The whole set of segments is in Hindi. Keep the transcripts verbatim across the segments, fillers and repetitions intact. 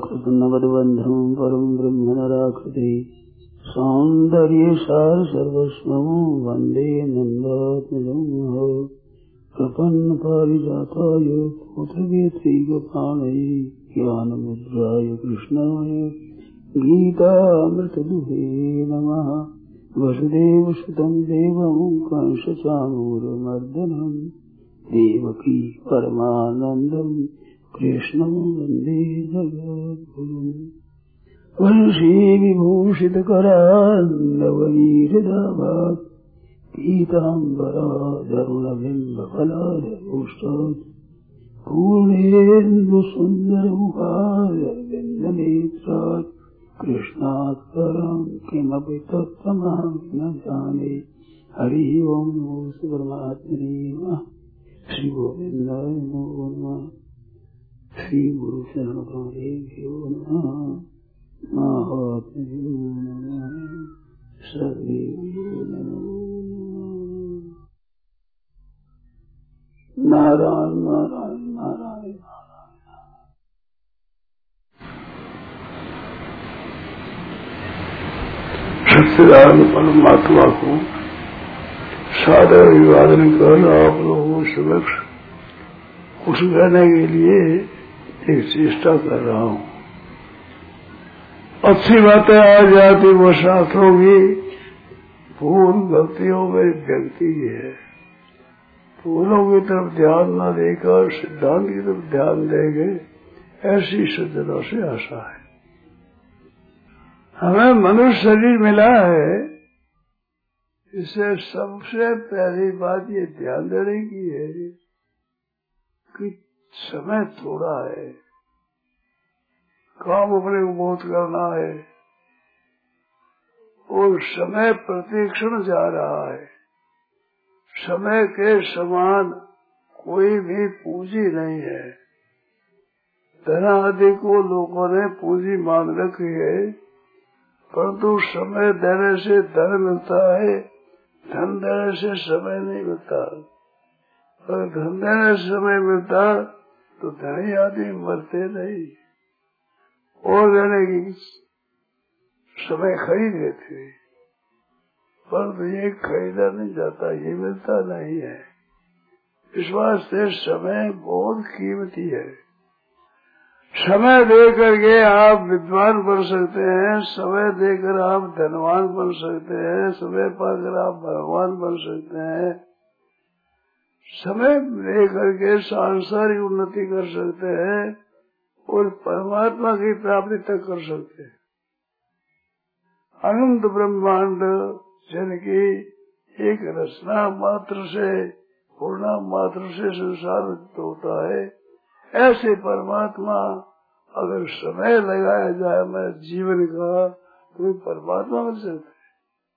कृष्णवद्बन्धुं परं ब्रह्म नराकृति सौन्दर्यसार सर्वस्वं वन्दे नन्दात्मजं प्रपन्न पारिजाताय पुत्रवेत्रैकपाणये ज्ञानमुद्राय कृष्णाय गीतामृतदुहे नमः। वसुदेवसुतं देवं कंसचाणूरमर्दनं देवकी परमानन्दं कृष्णं वन्दे जगद्गुरुम्। वंशी विभूषितकरान्नवनीहृदाभात् पीताम्बराधरुणबिम्बफलाधरोष्टात् पूर्णेन्दुसुन्दरमुखारविन्दनेत्रात् कृष्णात् परं किमपि तत्त्वमहं न जाने। हरि ओं नमो परमात्मने नमः। श्री गोविन्दाय नमो नमः। श्री गुरु शरणदेभ्यो नमः। महात्मभ्यो नमः। सर्वेभ्यो नमो नमः। नारायण नारायण नारायण सच्चिदानंद परमात्मा को सादर अभिवादन कर आप लोगों समक्ष कुछ कहने के लिए एक चेष्टा कर रहा हूँ। अच्छी बातें आ जाती वो शास्त्रों की भूल गलतियों में व्यक्ति है। फूलों की तरफ ध्यान न देकर सिद्धांत की तरफ ध्यान देंगे, ऐसी सज्जनों से आशा है। हमें मनुष्य शरीर मिला है, इससे सबसे पहली बात ये ध्यान देने की है कि समय थोड़ा है, काम अपने को बहुत करना है और समय प्रतिक्षण जा रहा है। समय के समान कोई भी पूंजी नहीं है। धन आदि को लोगों ने पूंजी मान रखी है, परंतु समय देने से धन मिलता है, धन देने से समय नहीं मिलता। अगर धन देने से समय मिलता तो धनी आदमी मरते नहीं और देने की समय खरीद लेते, परंतु ये खरीदा नहीं जाता, ये मिलता नहीं है। इस वास्ते समय बहुत कीमती है। समय देकर के आप विद्वान बन सकते हैं, समय देकर आप धनवान बन सकते हैं, समय पाकर आप भगवान बन सकते हैं, समय लेकर के सांसारिक उन्नति कर सकते हैं और परमात्मा की प्राप्ति तक कर सकते हैं। अनंत ब्रह्मांड जिनकी एक रचना मात्र से, पूर्णा मात्र से संसार होता है, ऐसे परमात्मा अगर समय लगाया जाए मेरे जीवन का तो परमात्मा मिल सकता है।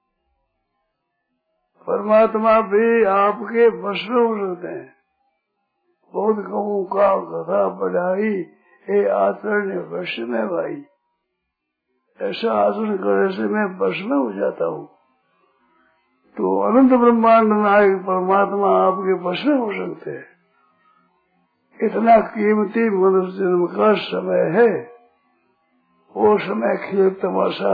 परमात्मा भी आपके वश में हो सकते हैं। बहुत कहूँ का कथा बढ़ाई ये आचरण वश में भाई, ऐसा आचरण करने से मैं वश में हो जाता हूँ। तो अनंत ब्रह्मांड नायक परमात्मा आपके वश में हो सकते हैं। इतना कीमती मनुष्य जन्म का समय है, वो समय खेल तमाशा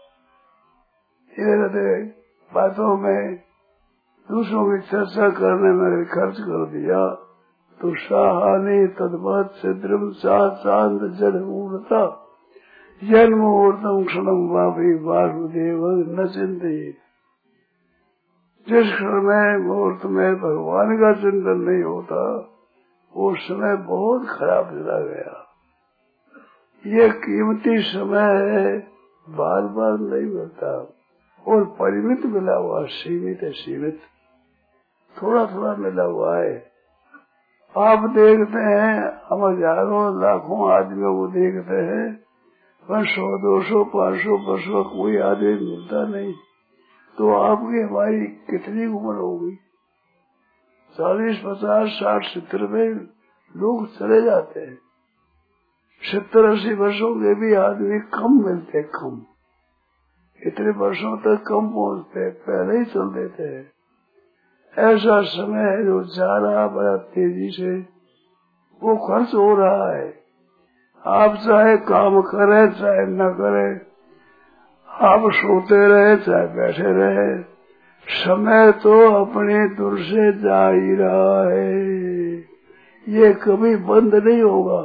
इधर बातों में दूसरों की चर्चा करने में खर्च कर दिया तो साहानी तद्वत सिद्रम शांत जन मूर्ता जन्म मुहूर्तम क्षणम वापी वासुदेव न चिंतित। जिस क्षण में मुहूर्त में भगवान का चिंतन नहीं होता वो समय बहुत खराब चला गया। ये कीमती समय है, बार बार नहीं मिलता और परिमित मिला हुआ, सीमित है, सीमित थोड़ा थोड़ा मिला हुआ है। आप देखते हैं हम हजारों लाखों आदमियों को देखते हैं, पर सौ दो सौ पाँच सौ वर्ष का कोई आदमी मिलता नहीं। तो आपकी हमारी कितनी उम्र होगी? चालीस पचास साठ सत्तर में लोग चले जाते हैं। सत्तर अस्सी वर्षों के भी आदमी कम मिलते, कम इतने वर्षों तक कम पहुंचते, पहले ही चल देते हैं। ऐसा समय है जो जा रहा बड़ा तेजी से, वो खर्च हो रहा है। आप चाहे काम करें चाहे न करें, आप सोते रहे चाहे बैठे रहे, समय तो अपने दूर से जा ही रहा है, ये कभी बंद नहीं होगा।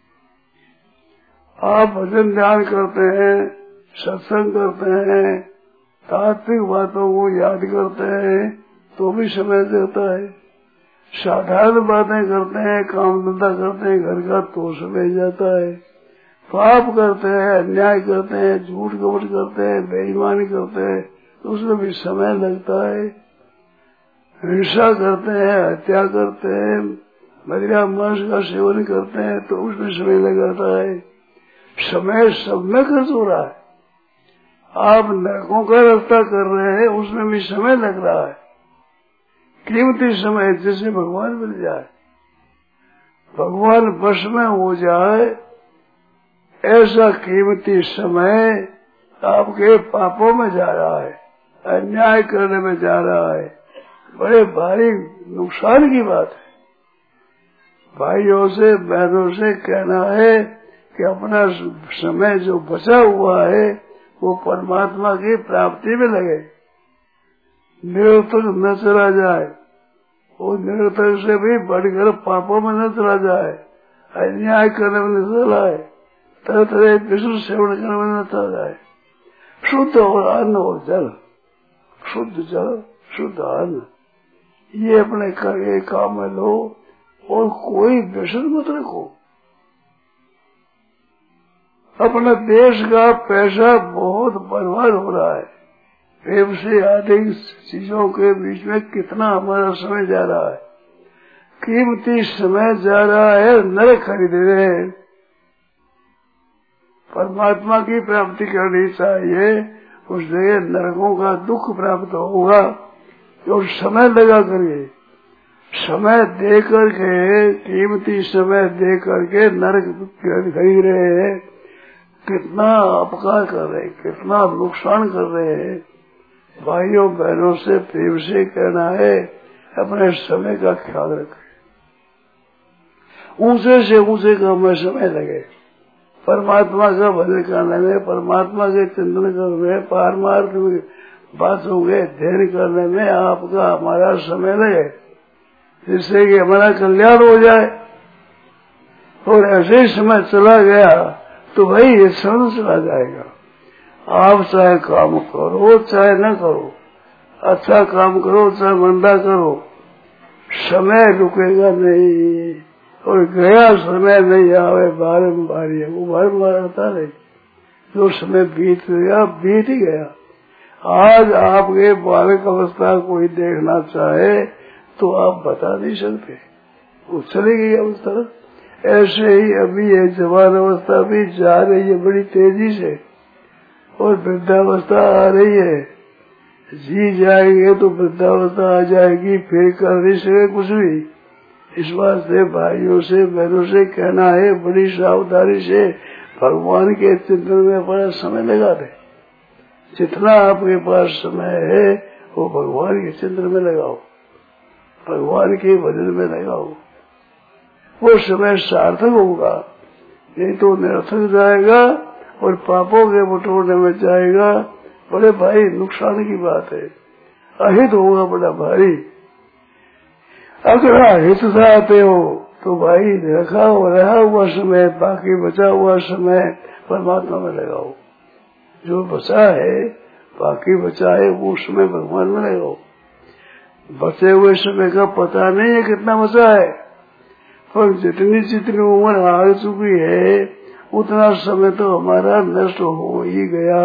आप भजन ध्यान करते हैं, सत्संग करते हैं, तात्विक बातों को याद करते हैं तो भी समय जाता है। साधारण बातें करते हैं, काम धंधा करते हैं घर का तो समय जाता है। पाप करते हैं, अन्याय करते हैं, झूठ कपट करते हैं, बेईमानी करते हैं तो उसमें भी समय लगता है। हिंसा करते हैं, हत्या करते हैं, मदिरा मांस का सेवन करते हैं तो उसमें समय लगाता है। समय सब में खर्च हो रहा है। आप नरकों का रास्ता कर रहे हैं उसमें भी समय लग रहा है। कीमती समय जिसे भगवान मिल जाए, भगवान वश में हो जाए, ऐसा कीमती समय आपके पापों में जा रहा है, अन्याय करने में जा रहा है। बड़े भारी नुकसान की बात है। भाइयों से बहनों से कहना है कि अपना समय जो बचा हुआ है वो परमात्मा की प्राप्ति में लगे, निरर्थक न चला जाए, वो निरर्थक से भी बढ़कर पापों में न चला जाए, अन्याय करने में न चला जाए, तरह तरह विष्णु सेवन करने में न चला जाए। शुद्ध और अन्न और जल, शुद्ध जल शुद्ध अन्न, ये अपने करके काम में लो और कोई व्यसन मत रखो। अपने देश का पैसा बहुत बर्बाद हो रहा है। प्रेम से अधिक चीजों के बीच में कितना हमारा समय जा रहा है, कीमती समय जा रहा है, नरक खरीद रहे हैं। परमात्मा की प्राप्ति करनी चाहिए, उस जगह नरकों का दुख प्राप्त होगा। और समय लगा करके, समय दे करके, कीमती समय दे करके नरक खरीद रहे हैं, कितना अपकार कर रहे हैं, कितना नुकसान कर रहे हैं। भाइयों बहनों से प्रेम से कहना है अपने समय का ख्याल रखें। ऊंचे से ऊंचे काम में समय लगे, परमात्मा का भजन करने में, परमात्मा के चिंतन करने में, पारमार्थ में बातों के अध्ययन करने में आपका हमारा समय लगे, जिससे कि हमारा कल्याण हो जाए। और ऐसे ही समय चला गया तो भाई ये समय चला जाएगा। आप चाहे काम करो चाहे न करो, अच्छा काम करो चाहे मंदा करो, समय रुकेगा नहीं। और गया समय नहीं आवे बारम्बार, वो बारम्बार आता नहीं। जो समय बीत गया बीत ही गया। आज आपके बालक अवस्था कोई देखना चाहे तो आप बता नहीं सकते, वो चली गई अवस्था। ऐसे ही अभी ये जवान अवस्था भी जा रही है बड़ी तेजी से, और वृद्धावस्था आ रही है। जी जाएंगे तो वृद्धावस्था आ जाएगी, फिर कर नहीं सके कुछ भी। इस बात से भाइयों से बहनों से कहना है बड़ी सावधानी से भगवान के चिंतन में बड़ा समय लगा दे। जितना आपके पास समय है वो भगवान के चिंतन में लगाओ, भगवान के भजन में लगाओ, वो समय सार्थक होगा। नहीं तो निरर्थक जाएगा और पापों के बटोरने में जाएगा। बड़े भाई नुकसान की बात है, अहित होगा बड़ा भारी। अगर अहित चाहते हो तो भाई रखा हो रहा हुआ समय, बाकी बचा हुआ समय परमात्मा में लगाओ। जो बचा है, बाकी बचा है, वो समय भगवान में लगाओ। बचे हुए समय का पता नहीं है कितना बचा है, पर जितनी जितनी उम्र आ चुकी है उतना समय तो हमारा नष्ट हो ही गया।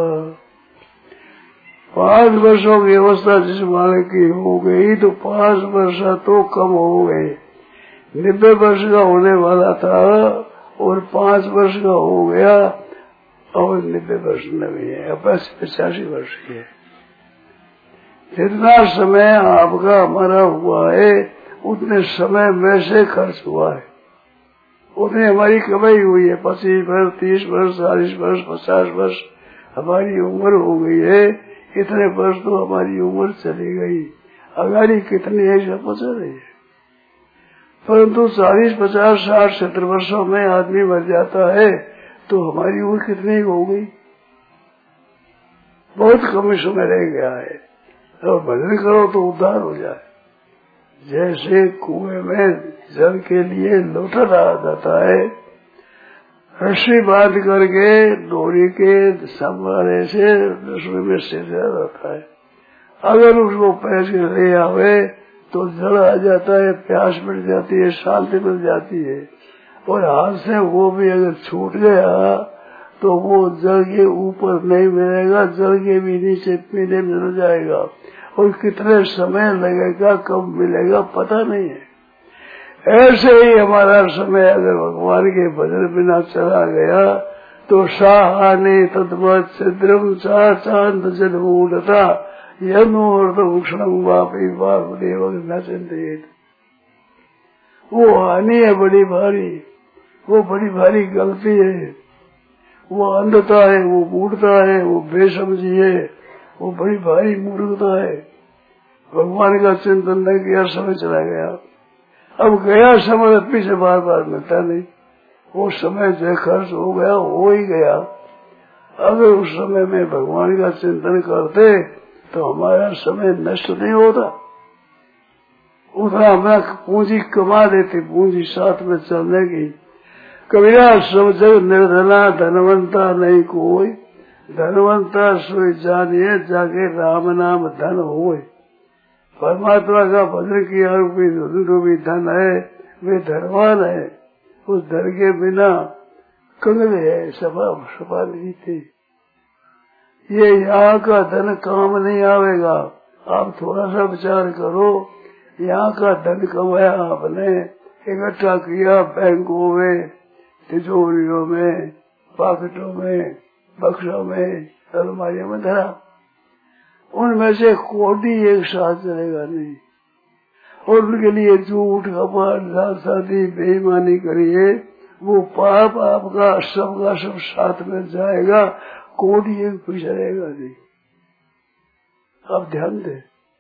पांच वर्षों की अवस्था जिस बालक की हो गई तो पांच वर्ष तो कम हो गए। नब्बे वर्ष का होने वाला था और पांच वर्ष का हो गया, और नब्बे वर्ष नहीं है, अब पचासी वर्ष की है। जितना समय आपका हमारा हुआ है उतने समय में से खर्च हुआ है, उतनी हमारी कमाई हुई है। पच्चीस वर्ष, तीस वर्ष, चालीस वर्ष, पचास वर्ष हमारी उम्र हो गई है। इतने वर्ष तो हमारी उम्र चली गई, अगाड़ी कितनी है सब पता नहीं है। परंतु चालीस पचास साठ सत्तर वर्षों में आदमी मर जाता है तो हमारी उम्र कितनी हो गई? बहुत कम समय रह गया है। और भजन करो तो उद्धार हो जाए। जैसे कुएं में जल के लिए लोटा डाला जाता है, रस्सी बांध करके डोरी के संभाले से रसोई में से जाता है। अगर उसको पैर के ले आवे तो जल आ जाता है, प्यास मिट जाती है, शांति मिल जाती है। और हाथ से वो भी अगर छूट गया तो वो जल के ऊपर नहीं मिलेगा, जल के भी नीचे पीने मिल जाएगा। और कितने समय लगेगा, कब मिलेगा पता नहीं है। ऐसे ही हमारा समय अगर भगवान के भजन बिना चला गया तो साहानी तद्वत सिद्रम सा चांद जल मूढ़ता वापी न चिंतित। वो हानि है बड़ी भारी, वो बड़ी भारी गलती है, वो अंधता है, वो मूढ़ता है, वो बेसमझी है, वो बड़ी भारी मूर्खता है। भगवान का चिंतन नहीं किया, समय चला गया। अब गया समय पीछे बार बार मिलता नहीं। वो समय जो खर्च हो गया हो ही गया। अगर उस समय में भगवान का चिंतन करते तो हमारा समय नष्ट नहीं होता। उतना अपना पूंजी कमा देते, पूंजी साथ में चलने की। कबीरा सब जग निर्धना धनवंता नहीं कोई, धनवंता सोई जानिए जाके राम नाम धन होए। परमात्मा का भजन किया रूपी रूपी धन है, वे धनवान है। उस धन के बिना कंगले है, सभा सभा नहीं थी। ये यहाँ का धन काम नहीं आवेगा। आप थोड़ा सा विचार करो, यहाँ का धन कमाया आपने, इकट्ठा किया बैंकों में, तिजोरियों में, पॉकेटों में, बक्सों में, अलमारियों में धरा। उनमें से कोटी एक साथ चलेगा नहीं। और उनके लिए झूठ कपट शादी बेईमानी करिए, वो पाप आपका सबका सब साथ में जाएगा, कोटी एक पीछे रहेगा नहीं। आप ध्यान दें,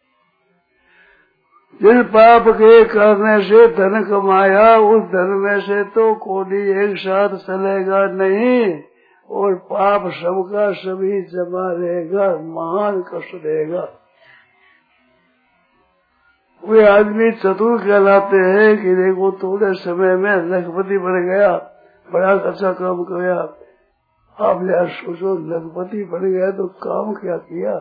जिस पाप के करने से धन कमाया उस धन में से तो कोटी एक साथ चलेगा नहीं, और पाप सबका सभी जमा रहेगा, महान कष्ट रहेगा। वे आदमी चतुर कहलाते हैं कि देखो थोड़े समय में लखपति बन गया, बड़ा अच्छा काम किया। आप यार सोचो, लखपति बन गया तो काम क्या किया?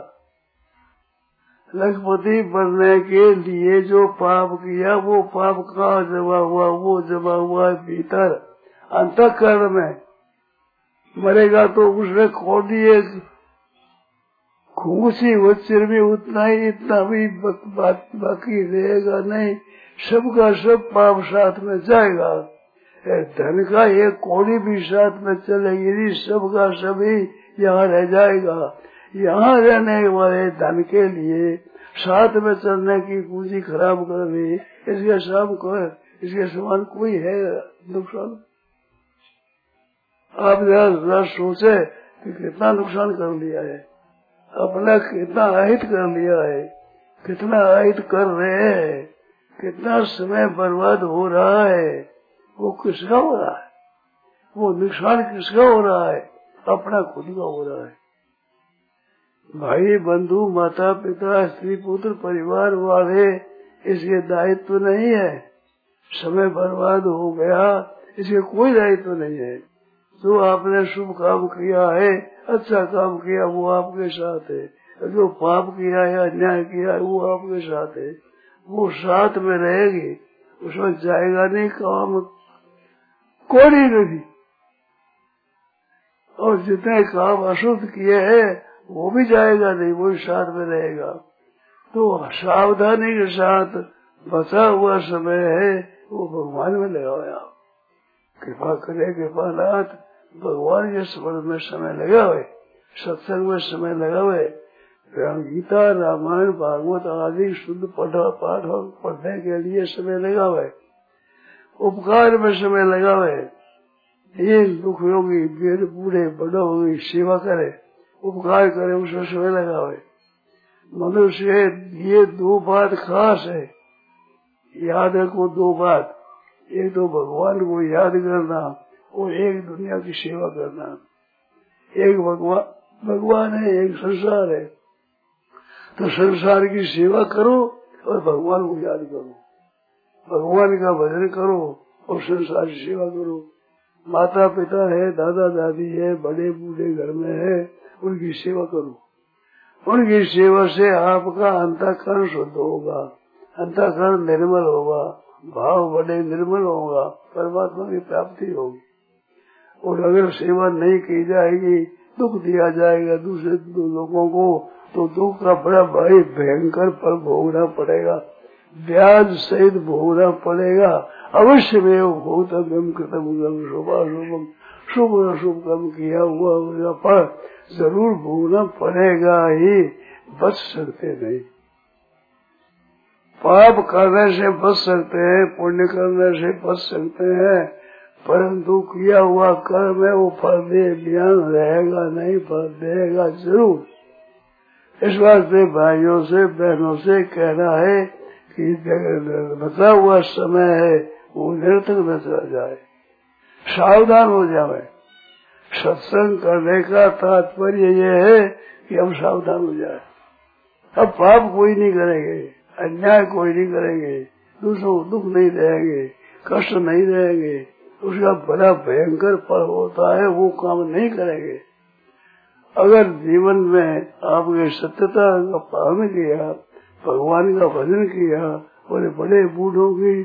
लखपति बनने के लिए जो पाप किया वो पाप कहाँ जमा हुआ? वो जमा हुआ भीतर अंतःकरण में। मरेगा तो उसने खोद दिए खूसी वो चिर में उतना ही, इतना भी बात बाकी रहेगा नहीं। सबका सब पाप साथ में जाएगा। धन का एक कौड़ी भी साथ में चलेगी नहीं, सबका सभी यहाँ रह जाएगा। यहाँ रहने वाले धन के लिए साथ में चलने की पूंजी खराब कर दी, इसके सब को इसके समान कोई है नुकसान? आप जरा सोचे कि कितना नुकसान कर लिया है, अपना कितना अहित कर लिया है, कितना अहित कर रहे हैं, कितना समय बर्बाद हो रहा है। वो किसका हो रहा है? वो नुकसान किसका हो रहा है? अपना खुद का हो रहा है। भाई बंधु माता पिता स्त्री पुत्र परिवार वाले इसके दायित्व नहीं है। समय बर्बाद हो गया, इसके कोई दायित्व नहीं है। जो आपने शुभ काम किया है, अच्छा काम किया, वो आपके साथ है। जो पाप किया है, अन्याय किया है, वो आपके साथ है। वो साथ में रहेगी, उसमें जाएगा नहीं काम कोई नहीं। और जितने काम अशुद्ध किए हैं वो भी जाएगा नहीं, वो भी साथ में रहेगा। तो सावधानी के साथ बचा हुआ समय है वो भगवान में लगाया। कृपा करे कृपानाथ, भगवान के स्मरण में समय लगा हुए, सत्संग में समय लगा हुए, गीता रामायण भागवत आदि शुद्ध पाठ पढ़ने के लिए समय लगा हुए, उपकार में समय लगा हुए। ये दुख योगी बेर बूढ़े बड़ों की सेवा करे, उपकार करे, उसमें समय लगा हुए। मनुष्य ये दो बात खास है, याद रखो दो बात। एक तो भगवान को याद करना और एक दुनिया की सेवा करना। एक भगवान भगवान है, एक संसार है, तो संसार की सेवा करो और भगवान को याद करो, भगवान का भजन करो और संसार की सेवा करो। माता पिता है, दादा दादी है, बड़े बूढ़े घर में है, उनकी सेवा करो। उनकी सेवा से आपका अंतःकरण शुद्ध होगा, अंतःकरण निर्मल होगा, भाव बड़े निर्मल होगा, परमात्मा की प्राप्ति होगी। और अगर सेवा नहीं की जाएगी, दुख दिया जाएगा दूसरे लोगों को, तो दुख का बड़ा भारी भयंकर फल भोगना पड़ेगा, ब्याज सहित भोगना पड़ेगा। अवश्य में भोगतव्यम कृतम शुभाशुभम, शुभ और शुभ कर्म किया हुआ उसका फल जरूर भोगना पड़ेगा ही, बच सकते नहीं। पाप करने से बच सकते हैं, पुण्य करने से बच सकते हैं, परंतु किया हुआ कर्म है वो फल दे ज्ञान रहेगा नहीं, फल देगा जरूर। इस वास्ते भाइयों से बहनों से कहना है कि बचा हुआ समय है वो निरर्थक न चला जाए, सावधान हो जाए। सत्संग करने का तात्पर्य ये है कि हम सावधान हो जाए। अब पाप कोई नहीं करेंगे, अन्याय कोई नहीं करेंगे, दूसरों को दुख नहीं देंगे, कष्ट नहीं देंगे, उसका बड़ा भयंकर फल होता है, वो काम नहीं करेंगे। अगर जीवन में आपने सत्यता का पालन किया, भगवान का भजन किया और बड़े बूढ़ों की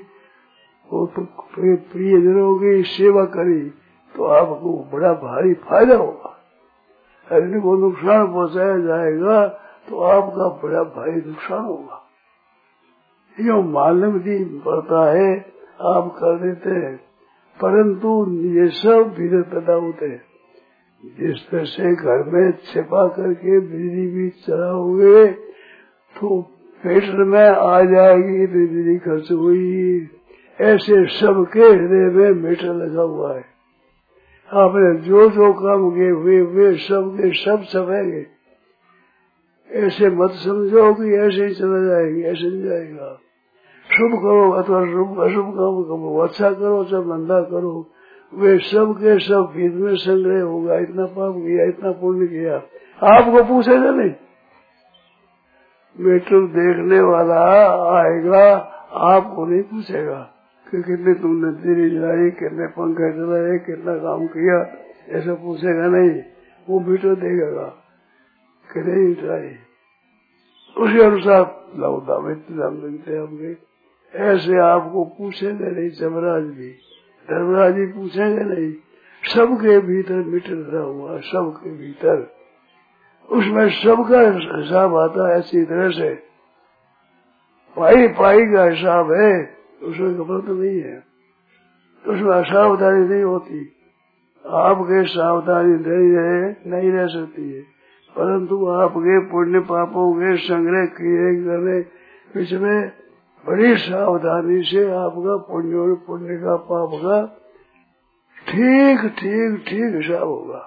प्रियजनों की सेवा करी, तो आपको बड़ा भारी फायदा होगा। अगर इनको नुकसान पहुंचाया जाएगा तो आपका बड़ा भारी नुकसान होगा। यो मालूम नहीं पड़ता है, आप कर देते हैं, परंतु ये सब भीतर पैदा होते हैं। जिस तरह से घर में छिपा करके बिजली भी चलाओगे तो पेट्रोल में आ जाएगी, बिजली खर्च हुई, ऐसे सबके हृदय में मीटर लगा हुआ है। आपने जो जो काम किए वे वे सब के सब छपेंगे। ऐसे मत समझो कि ऐसे ही चला जाएगी, ऐसे नहीं जाएगा। शुभ करो अथवा शुभ अशुभ काम करो, अच्छा करो चाहे मंदा करो, वे सब के सब भीत में संग्रह होगा। इतना पाप किया, इतना पुण्य किया, आपको पूछेगा नहीं। मीटर देखने वाला आएगा, आपको नहीं पूछेगा कि कितने तुमने दिरी जलाई, कितने पंखे चलाए, कितना काम किया, ऐसा पूछेगा नहीं। वो मीटर देखेगा कि नहीं चलाई, उसी अनुसार लौटा में इंतजाम मिलते होंगे। ऐसे आपको पूछेंगे नहीं, जमराज भी धर्मराज जी पूछेंगे नहीं। सबके भीतर मीटर धरा हुआ, सबके भीतर, उसमें सबका हिसाब आता है। ऐसी तरह से पाई पाई का हिसाब है, उसमें खबर तो नहीं है, तो उसमें असावधानी नहीं होती। आपके सावधानी नहीं रहे नहीं रह सकती है, परंतु आपके पुण्य पापों के संग्रह किए करने बीच में बड़ी सावधानी से आपका पुण्य और पुण्य का पाप का ठीक ठीक ठीक हिसाब होगा।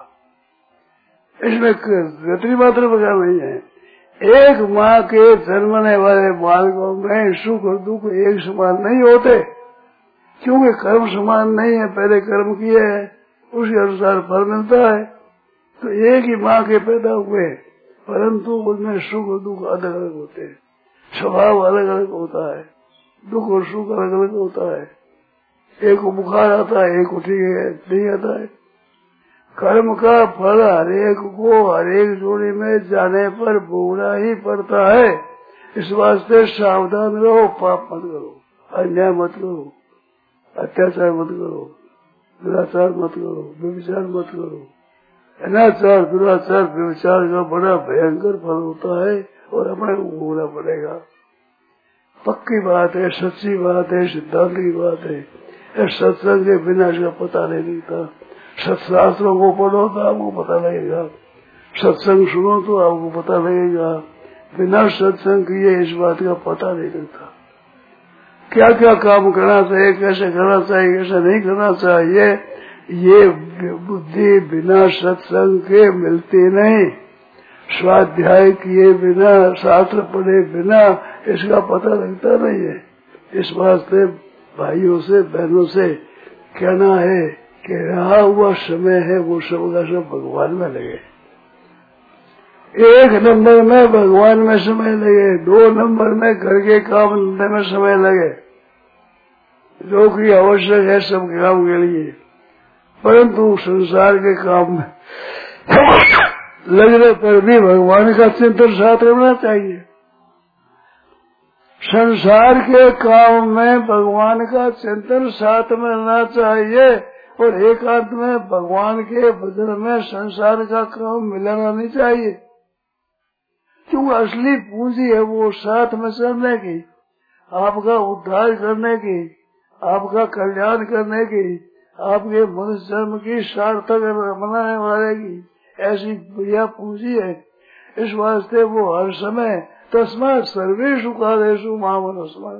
इसमें गति मात्र बचा नहीं है। एक माँ के जन्मने वाले बालकों में सुख और दुख एक समान नहीं होते, क्योंकि कर्म समान नहीं है। पहले कर्म किए हैं, उसी अनुसार फल मिलता है। तो एक ही माँ के पैदा हुए, परंतु उनमें सुख और दुख अलग अलग होते हैं, स्वभाव अलग अलग होता है, दुख और सुख अलग अलग होता है। एक को बुखार आता है, एक को ठीक है नहीं आता है। कर्म का फल हरेक को हरेक जोड़ी में जाने पर भोगना ही पड़ता है। इस वास्ते सावधान रहो, पाप मत करो, अन्याय मत करो, अत्याचार मत करो, दुराचार मत करो, व्यभिचार मत करो। अनाचार दुराचार व्यभिचार का बड़ा भयंकर फल होता है और अपने को भोगना पड़ेगा। पक्की बात है, सच्ची बात है, सिद्धांत की बात है। सत्संग के बिना इसका पता नहीं लगता। सत्शास्त्रों को पढ़ो तो आपको पता लगेगा, सत्संग सुनो तो आपको पता लगेगा। बिना सत्संग किए इस बात का पता नहीं लगता। क्या क्या काम करना चाहिए, कैसे करना चाहिए, कैसे नहीं करना चाहिए, ये बुद्धि बिना सत्संग के मिलती नहीं। स्वाध्याय किए बिना, शास्त्र पढ़े बिना इसका पता लगता नहीं है। इस वास्ते भाइयों से बहनों से कहना है कि रहा हुआ समय है वो सब का सब भगवान में लगे। एक नंबर में भगवान में समय लगे, दो नंबर में घर के काम धंधे में समय लगे, जो कि आवश्यक है सब काम के लिए, परंतु संसार के काम में लगने पर भी भगवान का चिंतन साथ रहना चाहिए। संसार के काम में भगवान का चिंतन साथ में रहना चाहिए और एकांत में भगवान के भजन में संसार का काम मिलाना नहीं चाहिए, क्योंकि असली पूंजी है वो साथ में चलने की, आपका उद्धार करने की, आपका कल्याण करने की, आपके मनुष्य जन्म की सार्थक बनाने वाले की ऐसी बढ़िया पूंजी है। इस वास्ते वो हर समय तस्मात् सर्वेषु कालेषु माम अनुस्मर,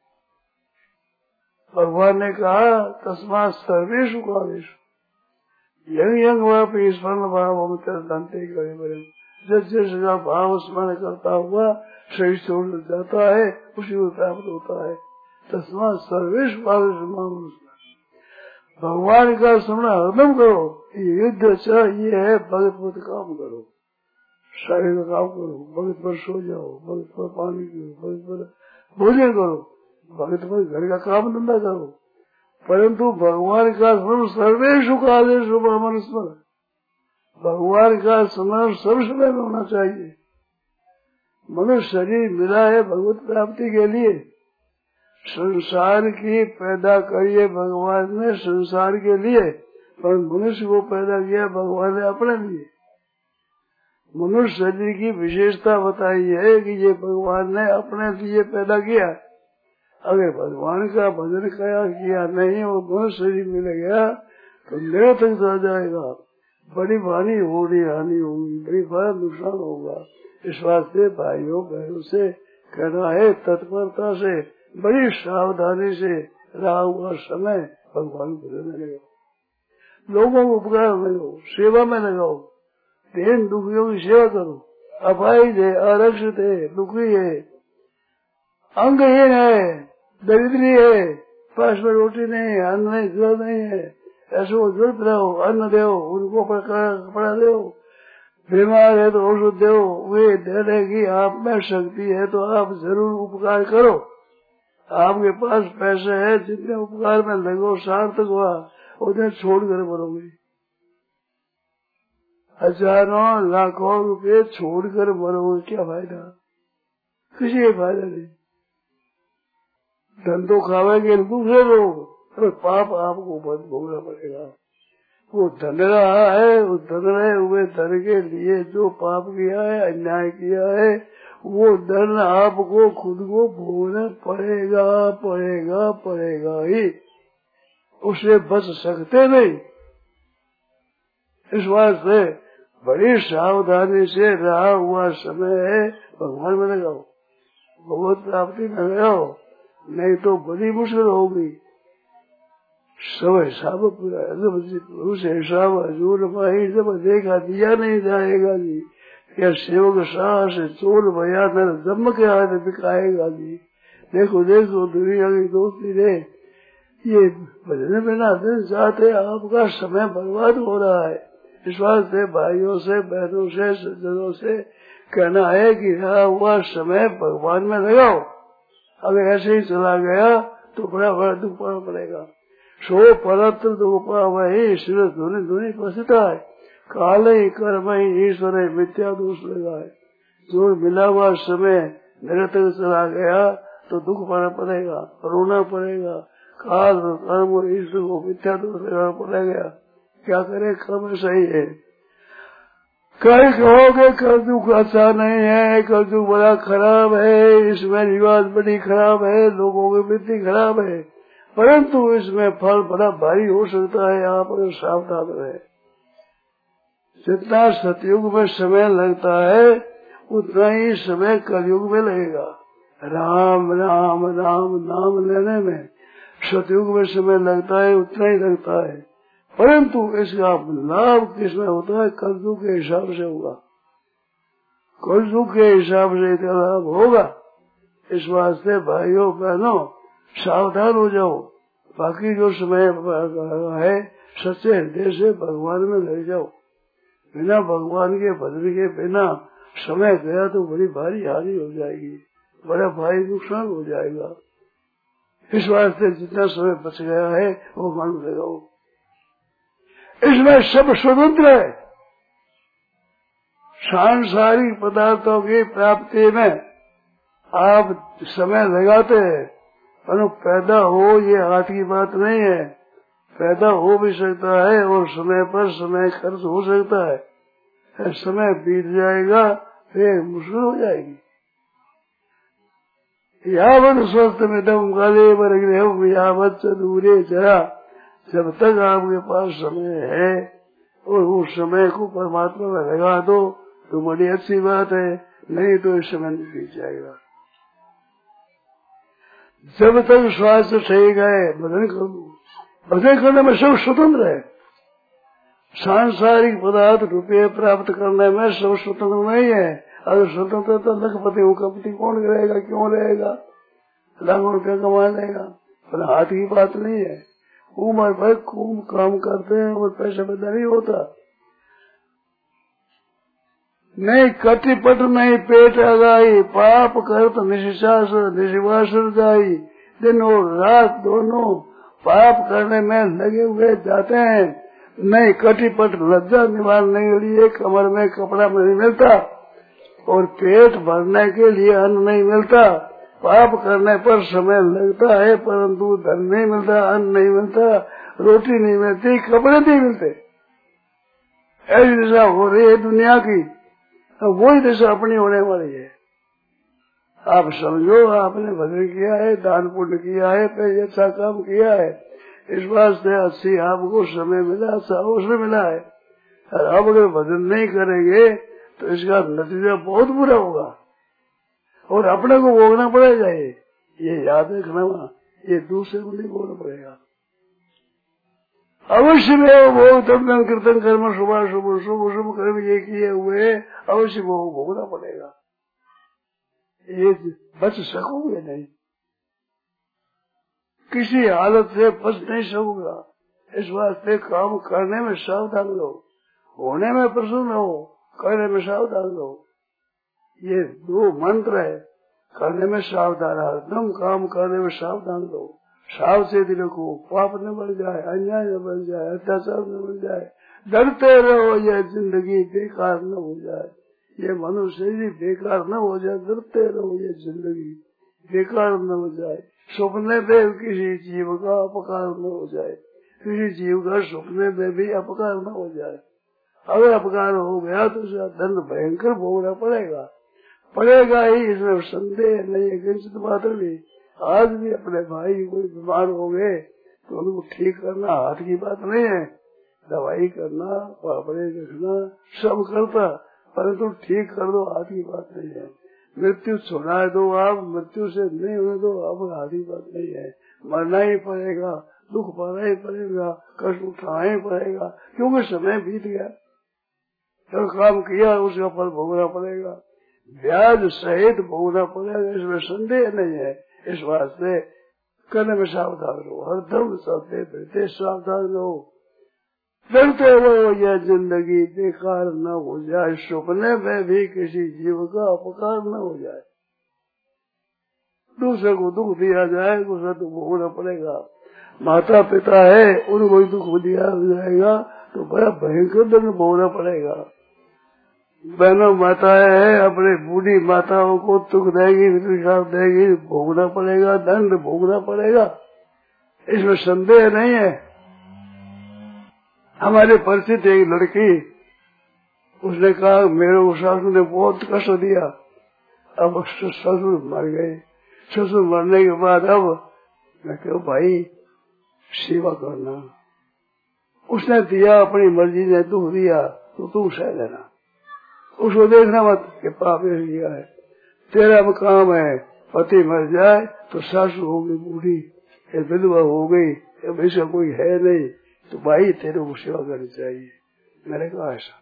भगवान ने कहा तस्मात् सर्वेषु कालेषु यंग यंग वापी स्मरण भाव दंते करे, जिस जिसका भाव स्मरण करता हुआ शरीर छोड़ जाता है उसी को प्राप्त होता है। तस्मात् सर्वेषु कालेषु माम अनुस्मर, भगवान का स्मरण हरदम करो। ये युद्ध चाहिए है, भगत पर काम करो, शारीरिक काम करो, भगत पर सो जाओ, भगत पर पानी पियो, भगत पर भोजन करो, भगत पर घर का काम धंधा करो, परंतु भगवान का स्मरण सर्वेषु कालेषु माम अनुस्मर, भगवान का स्मरण सब समय में होना चाहिए। मनुष्य शरीर मिला है भगवत प्राप्ति के लिए, संसार की पैदा करिए भगवान ने संसार के लिए, पर मनुष्य को पैदा किया भगवान ने अपने लिए। मनुष्य शरीर की विशेषता बताई है कि ये भगवान ने अपने लिए पैदा किया। अगर भगवान का भजन कया किया नहीं और मनुष्य शरीर मिल गया तो निरर्थक हो जाएगा, बड़ी भारी होगी, हानि होगी, बड़ी बड़ा नुकसान होगा। इस वास्ते भाइयों बहनों से कहना है तत्परता से, बड़ी सावधानी से रहा हुआ समय भगवान भजन में लगाओ, लोगों को उपकार में लगाओ, सेवा में लगाओ, दीन दुखियों की सेवा करो। अपाहिज है, आरक्षित है, दुखी है, अंगहीन है, दरिद्री है, पास में रोटी नहीं है, अन्न नहीं, जल नहीं है, ऐसो जल पिलाओ, अन्न दो, उनको कपड़ा दो, बीमार है तो औषध दो, वे देने की आप में शक्ति है तो आप जरूर उपकार करो। आपके पास पैसे है, जितने उपकार में लगो सार्थक हुआ उन्हें छोड़कर मरोगे। हजारों लाखों रुपए छोड़कर मरोगे, क्या फायदा? किसी का फायदा नहीं। धन तो खावेंगे दूसरे लोग, तो पाप आपको बहुत भोगना पड़ेगा। वो धन रहा है, उस धन रहे हुए धन के लिए जो पाप किया है, अन्याय किया है, वो धन आपको खुद को भोगना पड़ेगा पड़ेगा पड़ेगा ही, उससे बच सकते नहीं। इस वास्ते बड़ी सावधानी से रहा हुआ समय है भगवान में लगाओ, भगवत प्राप्ति में लगाओ, नहीं तो बड़ी मुश्किल होगी। सब हिसाब उस हिसाब हजूर माही जब देखा दिया नहीं जाएगा जी, क्या सेवक शाह से चोर भया न जम के हाथ बिकाएगा जी। देखो देखो दुनिया की दोस्ती रे, ये भजन बिना दिन चाहते आपका समय बर्बाद हो रहा है। इस वास्ते भाइयों से बहनों से सज्जनों से कहना है कि रहा हुआ समय भगवान में लगाओ। अगर ऐसे ही चला गया तो बड़ा बड़ा दुख पाना पड़ेगा। सो परत्र दुख वही सिर धुनि धुनि पसता है, काल ही कर्म ही ईश्वर मिथ्या दोष लगा है। जो मिला हुआ समय निरंतर चला गया तो दुख पाना पड़ेगा, रोना पड़ेगा, काल कर्म और ईश्वर को मिथ्या दोष लगाना पड़ेगा। क्या करे, कर्म सही है। कई कहोगे कल दुख अच्छा नहीं है, कल दुख बड़ा खराब है, इसमें रिवाज बड़ी खराब है, लोगों की वृत्ति खराब है, परंतु इसमें फल बड़ा भारी हो सकता है। आप अगर सावधान रहे, जितना सतयुग में समय लगता है उतना ही समय कलयुग में लगेगा। राम राम राम नाम लेने में सतयुग में समय लगता है उतना ही लगता है, परंतु इसका लाभ किसमें होता है? कलयुग के हिसाब से होगा, कलयुग के हिसाब से इसका लाभ होगा। इस वास्ते भाइयों बहनों सावधान हो जाओ। बाकी जो समय है सच्चे हृदय से भगवान में लग जाओ। बिना भगवान के भजन के बिना समय गया तो बड़ी भारी हानि हो जाएगी, बड़ा भारी नुकसान हो जाएगा। इस वास्ते जितना समय बच गया है वो मन लगाओ। इसमें सब स्वतंत्र है। सांसारिक पदार्थों की प्राप्ति में आप समय लगाते हैं, पर पैदा हो ये हाथ की बात नहीं है। पैदा हो भी सकता है और समय पर समय खर्च हो सकता है। समय बीत जाएगा फिर मुश्किल हो जाएगी। यावत स्वस्थ में दम काले पर यावत चतुरे जरा, जब तक आपके पास समय है और उस समय को परमात्मा में लगा दो तो बड़ी अच्छी बात है, नहीं तो इस समय नहीं बीत जाएगा। जब तक स्वास्थ्य सही गए भजन करो। भजन करने में सब स्वतंत्र है। सांसारिक पदार्थ रुपये प्राप्त करने में सब स्वतंत्र नहीं है। अगर स्वतंत्र तो लखपति उनपति कौन रहेगा, क्यों रहेगा, लाखों रुपया कमा लेगा, पर हाथ की बात नहीं है। उम्र भर खूब काम करते हैं और पैसा पैदा नहीं होता। नहीं कटिपट नहीं पेट अगाई, पाप करत निशास निशिवासुर जाई। दिन और रात दोनों पाप करने में लगे हुए जाते हैं। नहीं कटिपट लज्जा निवारने के लिए कमर में कपड़ा नहीं मिलता और पेट भरने के लिए अन्न नहीं मिलता। पाप करने पर समय लगता है परंतु धन नहीं मिलता, अन्न नहीं मिलता, रोटी नहीं मिलती, कपड़े नहीं मिलते। ऐसी दशा हो रही है दुनिया की। वही दशा अपनी होने वाली है। आप समझो आपने भजन किया है, दान पुण्य किया है, कोई अच्छा काम किया है, इस वास्ते अच्छी आपको समय मिला, अच्छा अवसर मिला है। और आप अगर भजन नहीं करेंगे तो इसका नतीजा बहुत बुरा होगा और अपने को भोगना पड़ेगा। ये ये याद रखना, ये दूसरे को नहीं भोगना पड़ेगा। अवश्य में वो तब कीर्तन कर्म शुभ शुभ शुभ शुभ कर्म ये किए हुए अवश्य वो भोगना पड़ेगा। ये बच सकोगे नहीं, किसी हालत से बच नहीं सकोगा। इस वास्ते काम करने में सावधान लो, होने में प्रसन्न हो, करने में सावधान लो। ये दो मंत्र है। करने में सावधान, हरदम काम करने में सावधान लो। सावचेती रखो, पाप न बढ़ जाए, अन्याय न बढ़ जाए, अत्याचार न बढ़ जाए। डरते रहो ये जिंदगी बेकार न हो जाए, ये मनुष्य भी बेकार न हो जाए। डरते रहो ये जिंदगी बेकार न हो जाए। सपने में किसी जीव का अपकार न हो जाए, किसी जीव का सपने में भी अपकार न हो जाए। अगर अपकार हो गया तो उसका दंड भयंकर भोगना पड़ेगा, पड़ेगा ही, इसमें संदेह नहीं है किंचित मात्र भी। आज भी अपने भाई कोई बीमार हो गए तो उनको ठीक करना हाथ की बात नहीं है। दवाई करना, पापड़े रखना सब करता, परंतु ठीक कर दो हाथ की बात नहीं है। मृत्यु छोड़ा दो आप, मृत्यु से नहीं होने दो आप, हाथ की बात नहीं है। मरना ही पड़ेगा, दुख पाना ही पड़ेगा, कष्ट उठाना ही पड़ेगा, क्योंकि समय बीत गया। जो काम किया उसका फल भोगना पड़ेगा, ब्याज सहित भोगना पड़ेगा, इसमें संदेह नहीं है। इस वास्ते करने में सावधान रहो, हरदम चलते फिरते सावधान रहो। डरते रहो यह जिंदगी बेकार न हो जाए, सपने में भी किसी जीव का अपकार न हो जाए, दूसरे को दुख दिया जाए, दूसरा तो भोगना पड़ेगा। माता पिता है उनको दुख दिया जाएगा तो बड़ा भयंकर दंड भोगना पड़ेगा। बहनों माताएं है अपने बूढ़ी माताओं को दुख देगी, विश्वास देगी, भोगना पड़ेगा, दंड भोगना पड़ेगा, इसमें संदेह नहीं है। हमारे परिचित एक लड़की, उसने कहा मेरे सासू ने बहुत कष्ट दिया, अब ससुर मर गए। ससुर मरने के बाद अब मैं कहूँ भाई सेवा करना, उसने दिया अपनी मर्जी ने दुख दिया तो तू सह लेना, उसको देखना मत कि पाप ने किया है। तेरा अब काम है, पति मर जाए तो सासू हो गई बूढ़ी, विधवा हो गई, अब ऐसा कोई है नहीं, तो भाई तेरे को सेवा करनी चाहिए। मैंने कहा ऐसा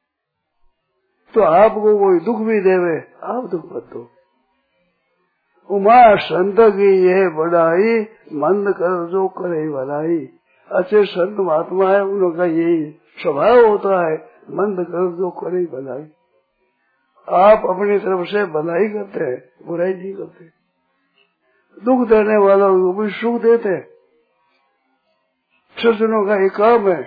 तो आपको कोई दुख भी देवे आप दुख मत दो, उमा संत की ये बढ़ाई, मंद कर जो करे भलाई। अच्छे संत महात्मा है, उनका यही स्वभाव होता है, मंद कर जो करे भलाई। आप अपनी तरफ से भलाई करते हैं, बुराई नहीं करते। दुख देने वालों को भी सुख देते हैं। सज्जनों का एक काम है।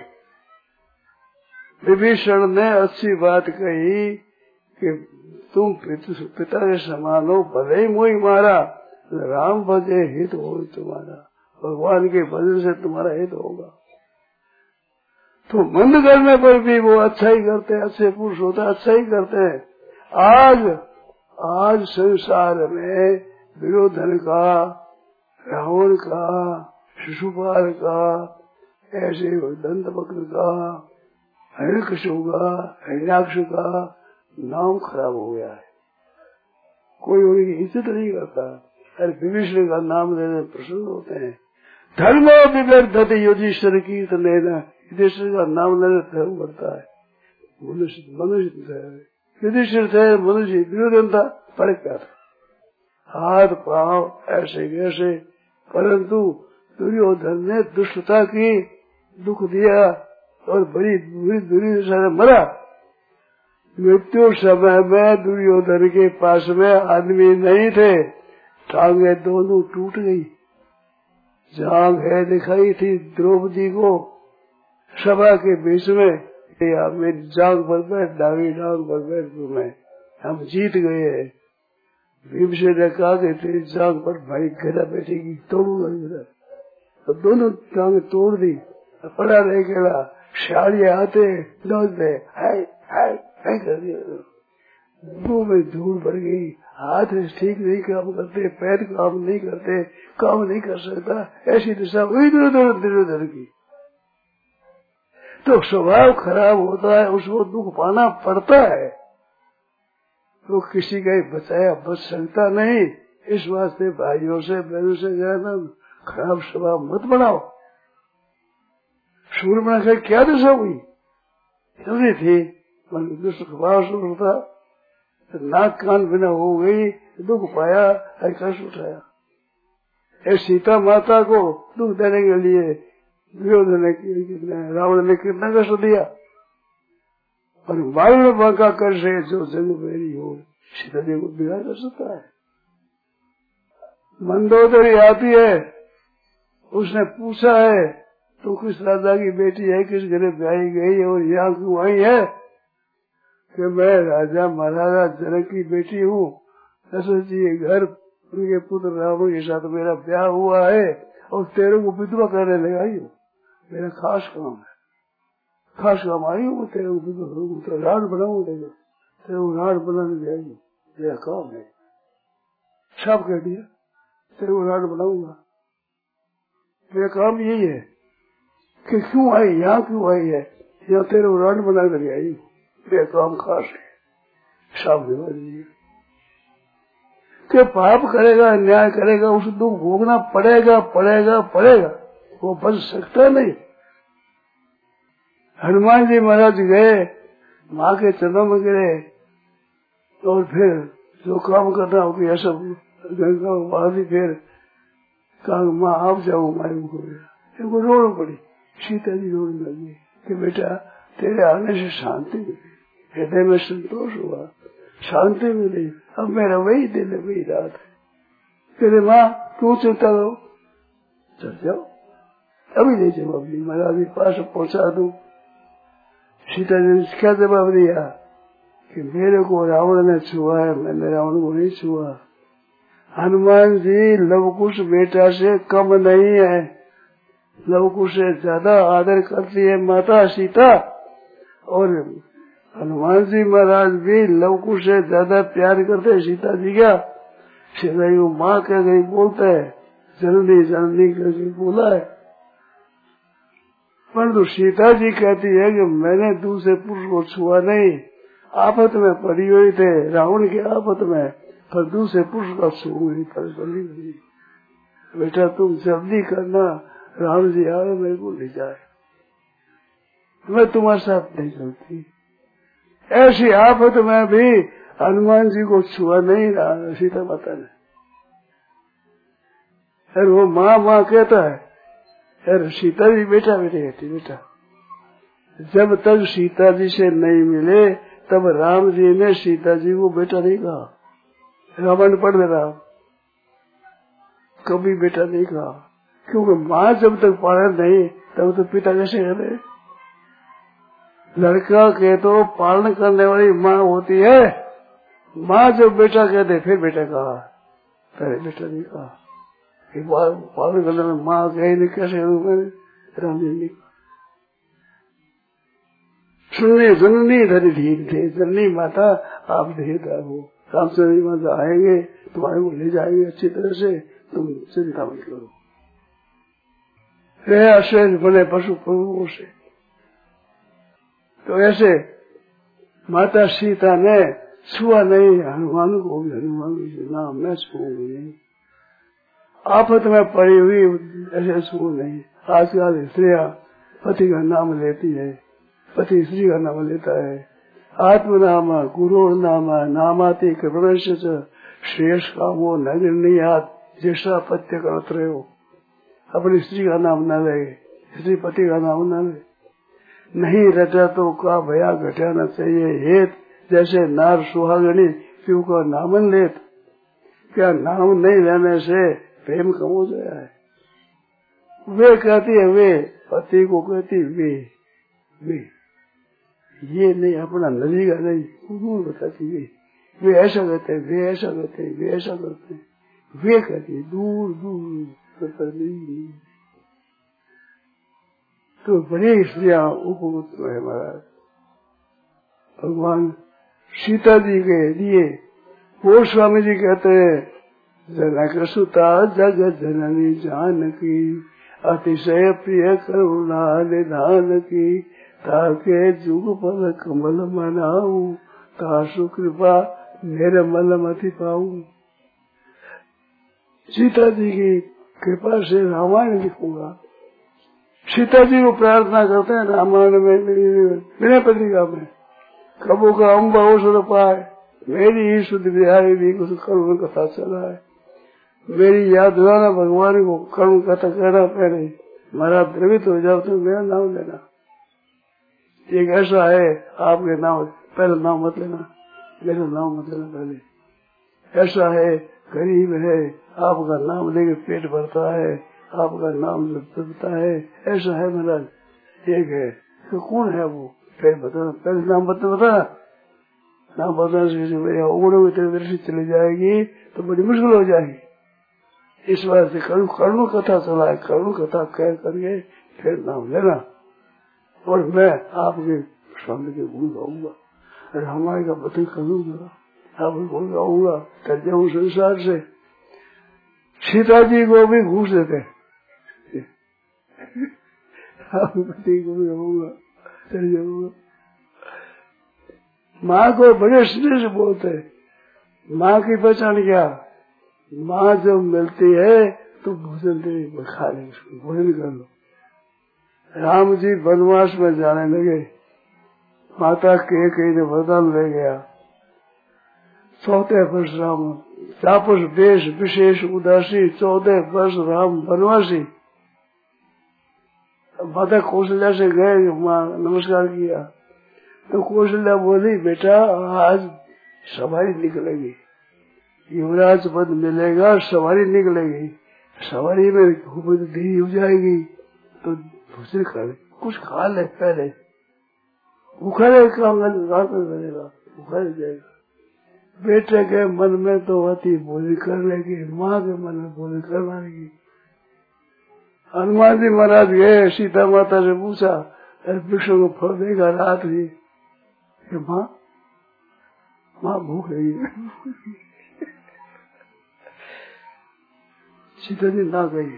विभीषण ने अच्छी बात कही कि तुम पिता के समान हो, भले ही मोही मारा, राम भजे हित हो तुम्हारा, भगवान के भजन से तुम्हारा हित होगा। तो मंद करने पर भी वो अच्छा ही करते हैं, अच्छे पुरुष होते हैं, अच्छा ही करते हैं। आज आज संसार में विरोधन का, रावण का, शिशुपाल का, ऐसे दंतवक्र का, हिरण्यकशिपु का, हिरण्याक्ष का नाम खराब हो गया है। कोई उनकी इज्जत नहीं करता। अरे विभीषण का नाम लेने प्रसन्न होते हैं। धर्मो विवर्धते युधिष्ठिर कीर्तन लेना, युधिष्ठिर का नाम लेने धर्म बढ़ता है। मनुष्य मनुष्य युधिष्ठिर थे, मनुष्य दुर्योधन था, फर्क क्या था? हाथ पांव ऐसे कैसे, परंतु दुर्योधन ने दुष्टता की, दुख दिया और बड़ी बुरी दुर्योधन से मरा। मृत्यु समय में दुर्योधन के पास में आदमी नहीं थे, टांगे दोनों टूट गई। जांग है दिखाई थी द्रौपदी को सभा के बीच में, या मेरी जांग पर बैठ, डांगी डांग पर बैठ तू, मैं हम जीत गए हैं। भीमसेन ने कहा कि तेरी जांग पर भाई गदा बैठेगी, तोड़ूंगा गदा। तो दोनों टांगे तोड़ दी, पड़ा रह गया। शालिया आते दौड़ते, हाय हाय हाय कर दिया। मुंह में धूल भर गई, हाथ ठीक नहीं काम करते, पैर काम नहीं करते, काम नहीं कर सकता, ऐसी दिशा हुई दुर्योधन की। तो स्वभाव खराब होता है, उसको दुख पाना पड़ता है। तो किसी का बचाया बच सकता नहीं। इस वास्ते भाइयों से बहनों से ज्यादा खराब स्वभाव मत बनाओ। सूर्यमणि का क्या दशा हुई? क्यों थी दुष्ट स्वभाव से था, नाक कान बिना हो गई, दुख पाया, कष्ट उठाया। एक सीता माता को दुख देने के लिए दुर्योधन ने, रावण ने कितना कष्ट दिया। और मारण बांका कर से जो जंग मेरी हो, सीता जी को बिगाड़ कर सकता है। मंदोदरी आती है, उसने पूछा है तो किस राजा की बेटी है, किस घर ब्याही गई और यहाँ क्यों आई है? कि मैं राजा महाराजा जनक की बेटी हूँ। दशरथ जी के घर उनके पुत्र रावण के साथ मेरा ब्याह हुआ है और तेरे को विधवा करने लगाई हूँ। मेरा खास काम है, खास काम आई हूँ, तेरे को विधवा करूँ, तो राड बनाऊँ, तेरे को राड बनाने जाएगी, मेरा काम है। सब कह दिया, तेरे को राड बनाऊंगा, मेरा काम यही है। कि क्यों आई, यहाँ क्यों आई है? यहाँ तेरे को राड बना कर आई, मेरा काम खास है। साफ जवाब दीजिए कि पाप करेगा, अन्याय करेगा, उसे दुख भोगना पड़ेगा पड़ेगा पड़ेगा, वो बच सकता नहीं। हनुमान जी महाराज गए, माँ के चरणों में गिरे और फिर जो काम करना हो गया सब गंगा बाहरी, फिर कहा माँ आप जाओ, मायूं हो गया। इनको रोड़ पड़ी, सीता जी रोने लगी कि बेटा तेरे आने से शांति मिली, हृदय में संतोष हुआ, शांति मिली, अब मेरा वही दिन है, वही रात है। तेरे माँ क्यों चिंता करो, चल जाओ, अभी ले जाओ, अपनी महाराज के पास पहुंचा दू। सीता जी ने क्या जवाब दिया कि मेरे को रावण ने छुआ है, मैंने रावण को नहीं छुआ। हनुमान जी लवकुश बेटा से कम नहीं है, लवकुश से ज्यादा आदर करती है माता सीता, और हनुमान जी महाराज भी लवकुश से ज्यादा प्यार करते हैं सीता जी का। सीता जी को माँ कह गई बोलता है, जल्दी जल्दी करके बोला है, परंतु सीता जी कहती है कि मैंने दूसरे पुरुष को छुआ नहीं, आफत में पड़ी हुई थे, रावण की आफत में, पर दूसरे पुरुष का छूंगी परेशानी नहीं। बेटा तुम जल्दी करना, राम जी आए मेरे को ले जाए, मैं तुम्हारे साथ नहीं चलती। ऐसी आफत में भी हनुमान जी को छुआ नहीं रहा सीता माता ने। और वो माँ माँ कहता है, अरे सीता जी बेटा बेटे कहती बेटा। जब तक सीता जी से नहीं मिले तब राम जी ने सीता जी को बेटा नहीं कहा। रामायण पढ़ लेना, कभी बेटा नहीं कहा, क्योंकि माँ जब तक पालन नहीं तब तो पिता कैसे करे। लड़का के तो पालन करने वाली माँ होती है, माँ जब बेटा कहते फिर बेटा कहा, पहले बेटा नहीं कहा। पालन करने में माँ कहे नहीं कैसे राम जी ने सुनने जननी धरी धीर थे, जननी माता आप धीर हो, रामचंद्र जी माता आएंगे तुम्हारे को ले जाएंगे अच्छी तरह से, तुम चिंता मत करो। रहे शेष बने पशु प्रभुओं से। तो ऐसे माता सीता ने छुआ नहीं हनुमान को भी, हनुमान को नाम मैं छूंगी नहीं, आफत में पड़ी हुई ऐसे छू नहीं। आजकल स्त्रियां पति का नाम लेती है, पति स्त्री का नाम लेता है। आत्म नाम गुरु नाम नामाति कृपणश श्रेष्ठ कामो नगरनीयात जैसा पत्य करत रहे हो। अपनी स्त्री का नाम न ले, स्त्री पति का नाम न ले। नहीं रचा तो का भया घटाना चाहिए हेत, जैसे नार सुहागणी क्यों का नामन लेत। क्या नाम नहीं लेने से प्रेम कम हो गया है। वे कहती है वे, पति को कहती वे वे, ये नहीं अपना नदी का नहीं, दूर बताती वे, वे ऐसा कहते वे ऐसा कहते वे ऐसा करते, वे कहती दूर दूर नहीं। तो बड़ी स्त्रियां उपयुक्त है महाराज। भगवान सीता जी के लिए वो स्वामी जी कहते हैं, जनक सुता जगत जननी जानकी अतिशय प्रिय करुणा निधान की, ताके जुग पल कमल मनाऊ तासु कृपा निर्मल मति पाऊ। सीता जी की कृपा से रामायण लिखूंगा। सीता जी को प्रार्थना करते हैं रामायण में, विनय पत्रिका में, कबू का अम्ब अवसर पाए मेरी ही शुद्ध बिहारी भी कुछ करुण कथा चला है। मेरी याद दिलाना भगवान को करुण कथा कहना, पहले महाराज द्रवित हो जाओ तो मेरा नाम लेना। एक ऐसा है आपके नाम, पहले नाम मत लेना, मेरा नाम मत लेना पहले। ऐसा है गरीब है, आपका नाम लेके पेट भरता है, आपका नाम जपता है, ऐसा है महाराज। एक है तो कौन है वो, फिर बताना, पहले नाम बता बताना। नाम बताने से मेरी उम्र में तेरी दृष्टि चली जाएगी तो बड़ी मुश्किल हो जाएगी। इस बात से करुण करुण कथा चला है, करुण कथा कह करके फिर नाम लेना। और मैं आपके स्वामी के गुण गाऊंगा, रामायण का बतन करूंगा, आपके गुण गाऊंगा, तर जाऊं संसार से। सीता जी को भी घूस देते आपके पति को भी गाऊंगा, तर जाऊंगा। माँ को बड़े स्नेह से बोलते, माँ की पहचान क्या, माँ जब मिलती है तो भोजन दे, खा ले, भोजन कर लो। राम जी वनवास में जाने लगे, माता के कई ने वरदान ले गया। चौथे वर्ष राम तापस वेश विशेष उदासी, चौदह वर्ष राम वनवासी। माता कौशल्या से गए, माँ नमस्कार किया तो कौशल्या बोली, बेटा आज सवारी निकलेगी, युवराज पद मिलेगा, सवारी निकलेगी, सवारी में खूब देरी हो जाएगी तो भोजन खा ले, कुछ खा ले पहले, भूखा रहेगा करेगा, भूखा रह जाएगा। बेटे के मन में तो अति भोजन कर लेगी, माँ के मन में भोजन करवा लेगी। हनुमान जी महाराज गए, सीता माता से पूछा, वृक्षों को फल देगा रात ही, माँ माँ भूख रही है। सीता जी ना गई,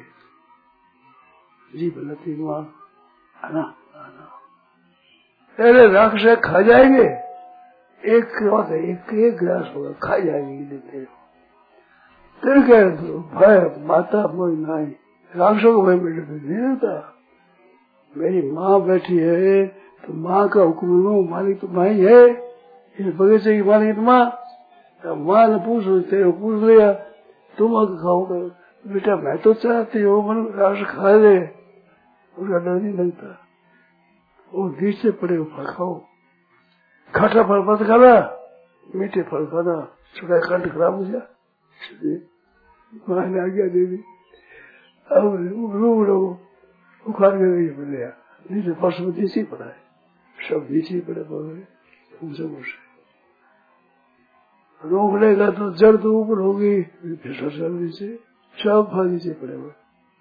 जी बोलती माँ आना आना, अरे राक्षस खा जाएंगे, एक एक एक गिलास होगा खा जाएंगे, देते तेरे क्या भय माता मोई नाई, राक्षसों को भय बेटे नहीं रहता। मेरी माँ बैठी है तो माँ का हुक्म लो, मालिक तो माँ ही है, इस बगीचे की मालिक तो माँ। माँ ने पूछ तेरे पूछ लिया, तुम अगर खाओगे बेटा मैं तो चाहती हूँ मन रास खा ले, उसका डर नहीं लगता। वो नीचे पड़े फल खाओ, खाटा फल मत खाना, मीठे फल खाना, छोटा कंठ खराब हो गया। माँ ने आज्ञा दे दी। अब रू रो उखाड़ के नहीं मिले, नीचे फर्श में नीचे पड़ा है, सब नीचे पड़े पड़े उनसे उसे रोक लेगा तो जड़ तो ऊपर होगी, फिर सब नीचे सब फल नीचे पड़े हुए।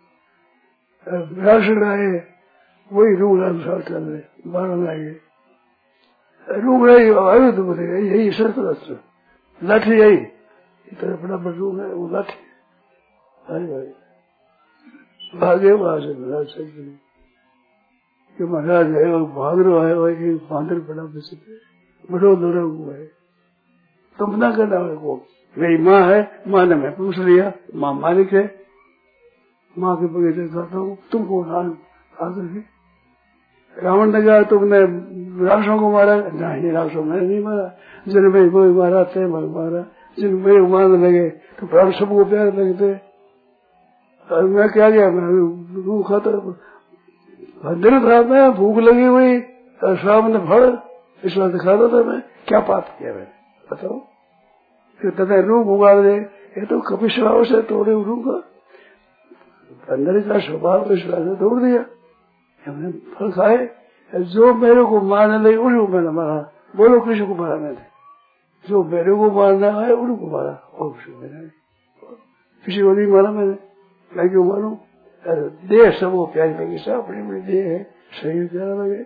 राशन आए वही रूल अनुसार चल रहे, मारन आएंगे रूम रही आयु तो बोलेगा यही शस्त्र अस्त्र लाठी, यही इतना बड़ा बंदूक है वो लाठी। अरे भाई भागे वहां से महाराज चल कि महाराज है वो भागरो है, वो एक बांदर बड़ा बस बड़ो दौरा हुआ है, तुम ना करना है वो मेरी माँ है, माँ ने मैं पूछ लिया, माँ मालिक है, माँ के बगैर करता हूँ, तुम कौन आकर के रावण ने कहा तुमने राक्षसों को मारा, नहीं राक्षसों मैंने नहीं मारा, जिन मेरे को मारा थे मैं मारा, जिन मेरे को मारने लगे तो प्राण सबको प्यार लगते, और मैं क्या गया मैं भूख खाता दिन था, मैं भूख लगी हुई और शाम ने फल इस बात खाता था, मैं क्या पाप किया मैंने बताओ। फिर तथा रूप उगाड़ दे, ये तो कभी स्वभाव से तोड़े रूप का अंदर का स्वभाव इस बात से तोड़ दिया, हमने फल खाए, जो मेरे को मारने लगे उनको मैंने मारा, बोलो किसी को मारा मैंने, जो मेरे को मारना है उनको मारा, और किसी को नहीं मारा मैंने, मैं क्यों मारू, देह सबको प्यारी लगी, सब अपनी अपनी देह है, शरीर प्यारा लगे।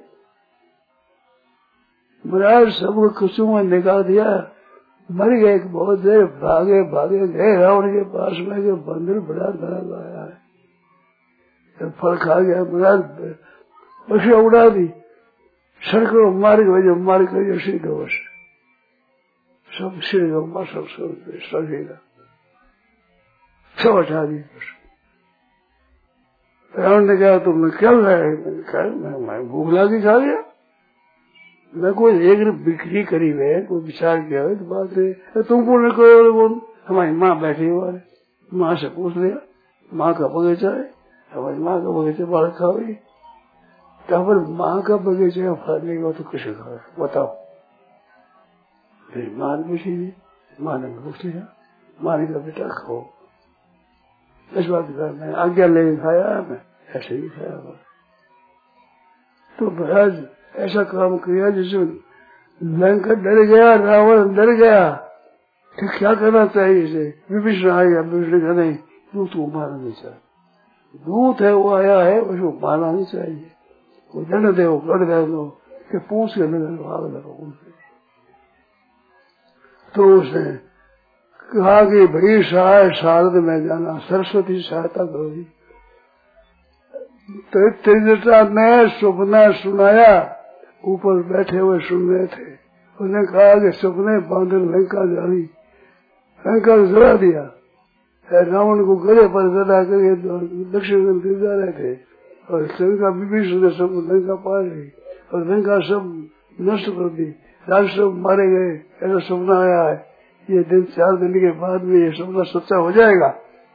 महाराज सबको कुसुम में निकाल दिया, मर गए, बहुत देर भागे भागे गए रावण के पास में, के बंदर बड़ा धरा लाया है, फल खा गया महाराज, बसे उड़ा दी, सड़कों मार के वजह मार कर सीधा बस सब सिर गमा सब सब सगेगा सब हटा दी बस। रावण ने कहा तुमने क्या लाया, मैंने कहा मैं, मैं भूख लगी खा गया, मैं कोई एक बिक्री करी है, कोई विचार किया है तो बात है, तुम कौन करो, हमारी माँ बैठी हुआ है, माँ से पूछ लिया, माँ का बगीचा है, हमारी माँ का बगीचा बाढ़ खाओगी, तो माँ का बगीचा फल नहीं हो तो किसे खाओ बताओ। फिर माँ ने पूछी, माँ ने पूछ लिया, माँ ने कहा बेटा खाओ, इस बात का मैं आज्ञा ले खाया, मैं ऐसे ही खाया। तो महाराज ऐसा काम किया जिसमें लंका डर गया, रावण डर गया, तो क्या करना चाहिए इसे, विभीषण आएगा, विभीषण का नहीं दूत को मारना नहीं चाहिए, दूत है वो आया है उसको मारना नहीं चाहिए, वो दंड दे कर दे दो कि पूछ के भाग लगा उनसे। तो उसने कहा कि बड़ी सहाय शारद में जाना, सरस्वती सहायता करोगी। तो त्रिजटा ने सपना सुनाया, ऊपर बैठे हुए सुन रहे थे, उसने कहा कि सपने बांधन लंका जाली, लंका जला दिया, रावण को गले पर जला करके दक्षिण गिर जा रहे थे, और लंका विभीषण ने सब लंका पार गई और लंका सब नष्ट कर दी, राक्षस सब मारे गए, ऐसा सपना आया है, ये दिन चार दिन के बाद में ये सपना सच्चा हो जाएगा।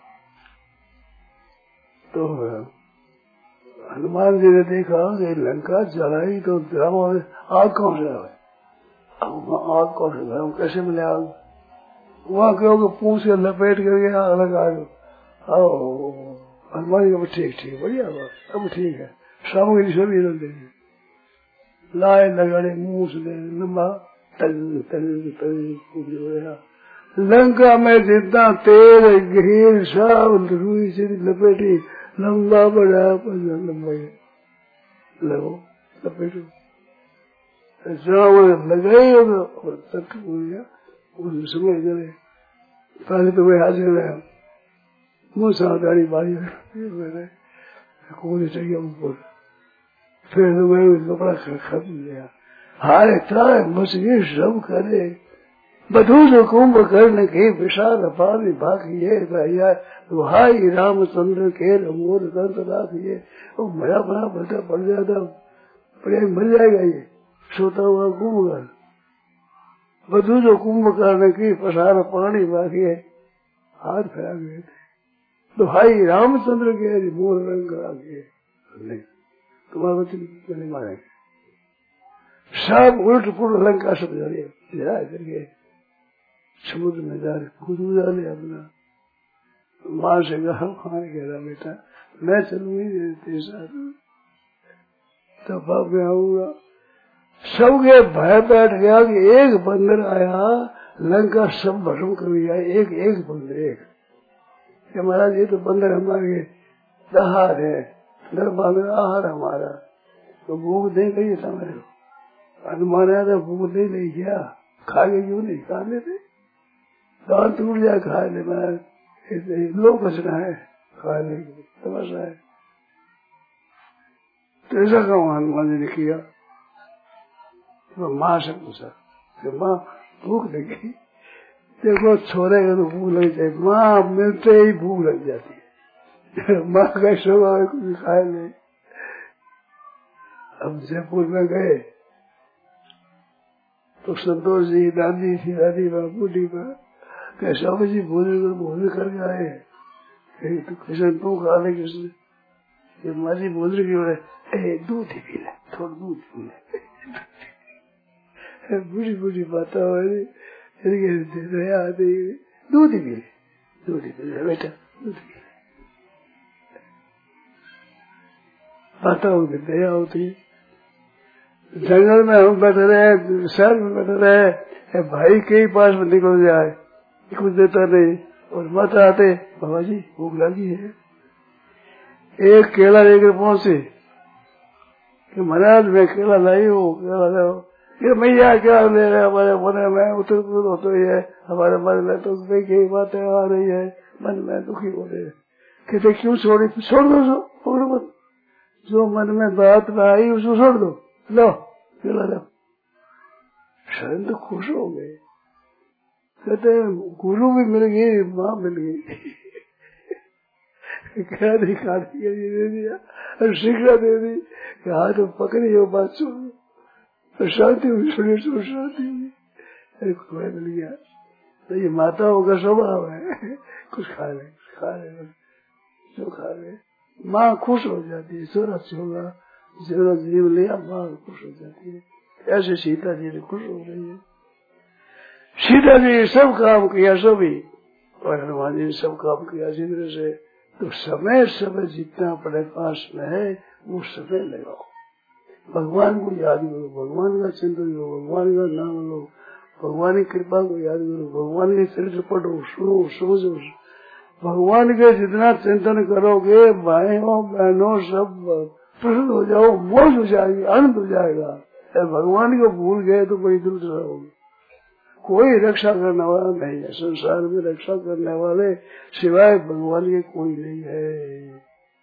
तो हनुमान जी ने देखा कि लंका जलाई तो रावण आग कौन से आए, आग कौन से आए, कैसे मिले आग, वहां कहो पूछ के लपेट करके आग लगा दो, हनुमान जी ठीक ठीक बढ़िया बात, अब ठीक है, सामग्री सभी देंगे, लाए लगाड़े मुंह से लंबा तल तल तल, लंका में जितना तेल घी सब रुई से लपेटी, लंबा बड़ा लंबा लगो लपेटो, लगाई और तक हो गया, उस समय करे पहले तो वही हाजिर रहे, मुँह सावधानी बारी मैंने कौन चाहिए ऊपर, फिर तो मैं कपड़ा खत्म लिया, हारे तारे मछली सब करे, बधू जो कुंभ करने के विशाल पानी भागिए भैया, भाई रामचंद्र के मोर दंत राखिए, वो बड़ा बड़ा बड़ा पड़ जाता, प्रेम मिल जाएगा ये सोता हुआ कुंभ कर, बधू जो कुंभ करने की पसार पानी भागिए, हाथ फैला गए थे, तो भाई रामचंद्र के मोर रंग करा के नहीं, तुम्हारा वचन नहीं मारेंगे। सब उल्ट पुलट लंका सब जा रही है करके समुद्र में जा रहे खुद जा रहे अपना। माँ से कहा खाने कह रहा बेटा मैं चलूंगी तेरे साथ, तो बाप में आऊंगा। सबके भय बैठ गया कि एक बंदर आया लंका सब भस्म कर दिया, एक एक बंदर एक। कि महाराज ये तो बंदर हमारे दहार है, डर बांधर आहार हमारा, तो भूख नहीं गई था मेरे को, अनुमान आया था भूख नहीं नहीं गया, खा के क्यों नहीं खा लेते, दांत टूट जाए खा ले, मैं लोग बचना है खा ले, तमाशा है। तो ऐसा काम हनुमान जी ने किया। तो माँ से पूछा कि माँ भूख लगी, देखो छोरे को तो भूख लग जाए, माँ मिलते ही भूख लग जाती है, माँ का स्वभाव कुछ खाए नहीं। अब जयपुर में गए तो संतोष जी दादी थी, दादी माँ बूढ़ी माँ कैसा जी भोजन भोजन करके आए, तो किशन तू खा ले, किसने माँ जी भोजन की बोले दूध ही पी ले, थोड़ा दूध पी ले। बुरी बुरी बातें हो रही, दूध ही पी ले, दूध ही पी ले बेटा, दूध पी ले। बातें होगी दया होती है। जंगल में हम बैठे रहे, शहर में बैठे रहे, भाई के ही पास में निकल जाए कुछ देता नहीं, और मत आते बाबा जी भूख लगी है, एक केला लेकर पहुंचे कि महाराज मैं केला लाई हूँ, केला लाओ, ये मैया क्या ले रहे हमारे मन में उतर पुतर होते ही है, हमारे मन में तो कई बातें आ रही है, मन में दुखी हो रहे, कहते क्यों छोड़ी, छोड़ दो, छोड़ मत, जो मन में बात में आई उसको छोड़ दो, लो केला लो। शरण तो खुश हो गए, कहते गुरु भी मिल गई, माँ मिल गई, क्या नहीं खाती दे दिया और शिक्षा दे दी कि हाँ तो पकड़ी हो बात सुन, तो शांति हुई, सुनी सुन शांति हुई, अरे खुआ मिल गया। तो ये माताओं का स्वभाव है, कुछ खा ले खा ले जो खा ले, माँ खुश हो जाती है, सोरा होगा जो जीव लिया माँ खुश हो जाती है। ऐसे सीता जी ने खुश हो गई है। सीता जी सब काम किया सभी, और हनुमान जी ने सब काम किया जिंद्र से। तो समय समय जितना अपने पास में है वो समय लगाओ, भगवान को याद करो, भगवान का चिंतन करो, भगवान का नाम लो, भगवान की कृपा को याद करो, भगवान के चरित्र पढ़ो, सुनो समझो। भगवान के जितना चिंतन करोगे भाइयों बहनों सब प्रसन्न हो जाओ, मौज हो जाएगी, आनंद हो जाएगा। भगवान को भूल गए तो बड़ी दुर्दशा होगी। कोई रक्षा करने वाला नहीं है संसार में, रक्षा करने वाले सिवाय भगवान के कोई नहीं है।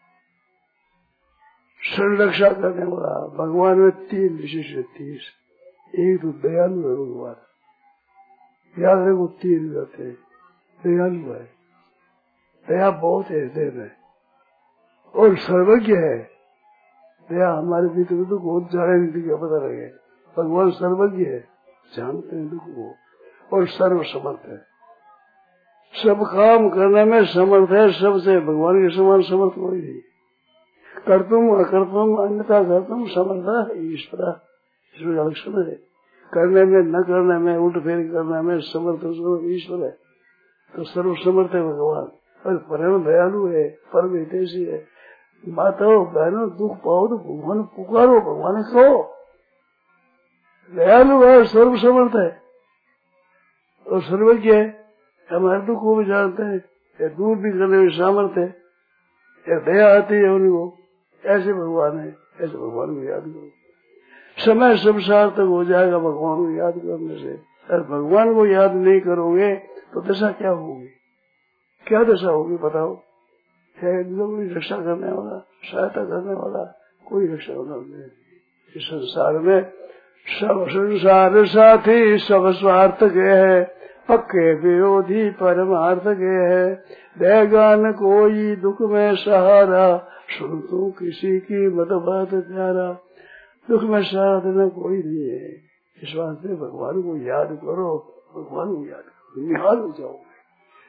संरक्षा करने वाला भगवान में तीन विशेष तीस, एक तो दयालु है भगवान, याद रखो तीन रहते हैं, दयालु है, दया बहुत है हृदय में, और सर्वज्ञ है। दया हमारे भीतर में दुख बहुत जाने नहीं क्या पता लगे, भगवान सर्वज्ञ है, जानते हैं दुख को, और सर्व समर्थ है, सब काम करने में समर्थ है, सबसे भगवान के समान समर्थ कोई नहीं। कर्तुम अकर्तुम अन्यथा कर्तुम समर्थ ईश्वर, ईश्वर लक्षण है, करने में न करने में उल्ट फेर करने में समर्थ ईश्वर है। तो सर्व समर्थ है भगवान, और परम दयालु है, परम हितैषी है। माताओं बहनों दुख पाओ तो भगवान पुकारो, भगवान कहो, दयालु है, सर्व समर्थ है और सर्वज्ञ है, हमारे दुख को भी जानते हैं, दूर भी करने में सामर्थ्य है, या दया आती है उनको। ऐसे भगवान है, ऐसे भगवान को याद करो, समय सब सार्थक हो जाएगा भगवान को याद करने से। अगर भगवान को याद नहीं करोगे तो दशा क्या होगी, क्या दशा होगी बताओ। है कोई रक्षा करने वाला, सहायता करने वाला, कोई रक्षा करने वाला नहीं। इस संसार में सब संसार साथी सब स्वार्थ के है, पक्के विरोधी परमार्थ के है। देगान कोई दुख में सहारा, सुन तू किसी की मत बात प्यारा। दुख में सहारा देना कोई नहीं है, इस वास्ते भगवान को याद करो, भगवान को याद करो, निहाल हो जाओगे।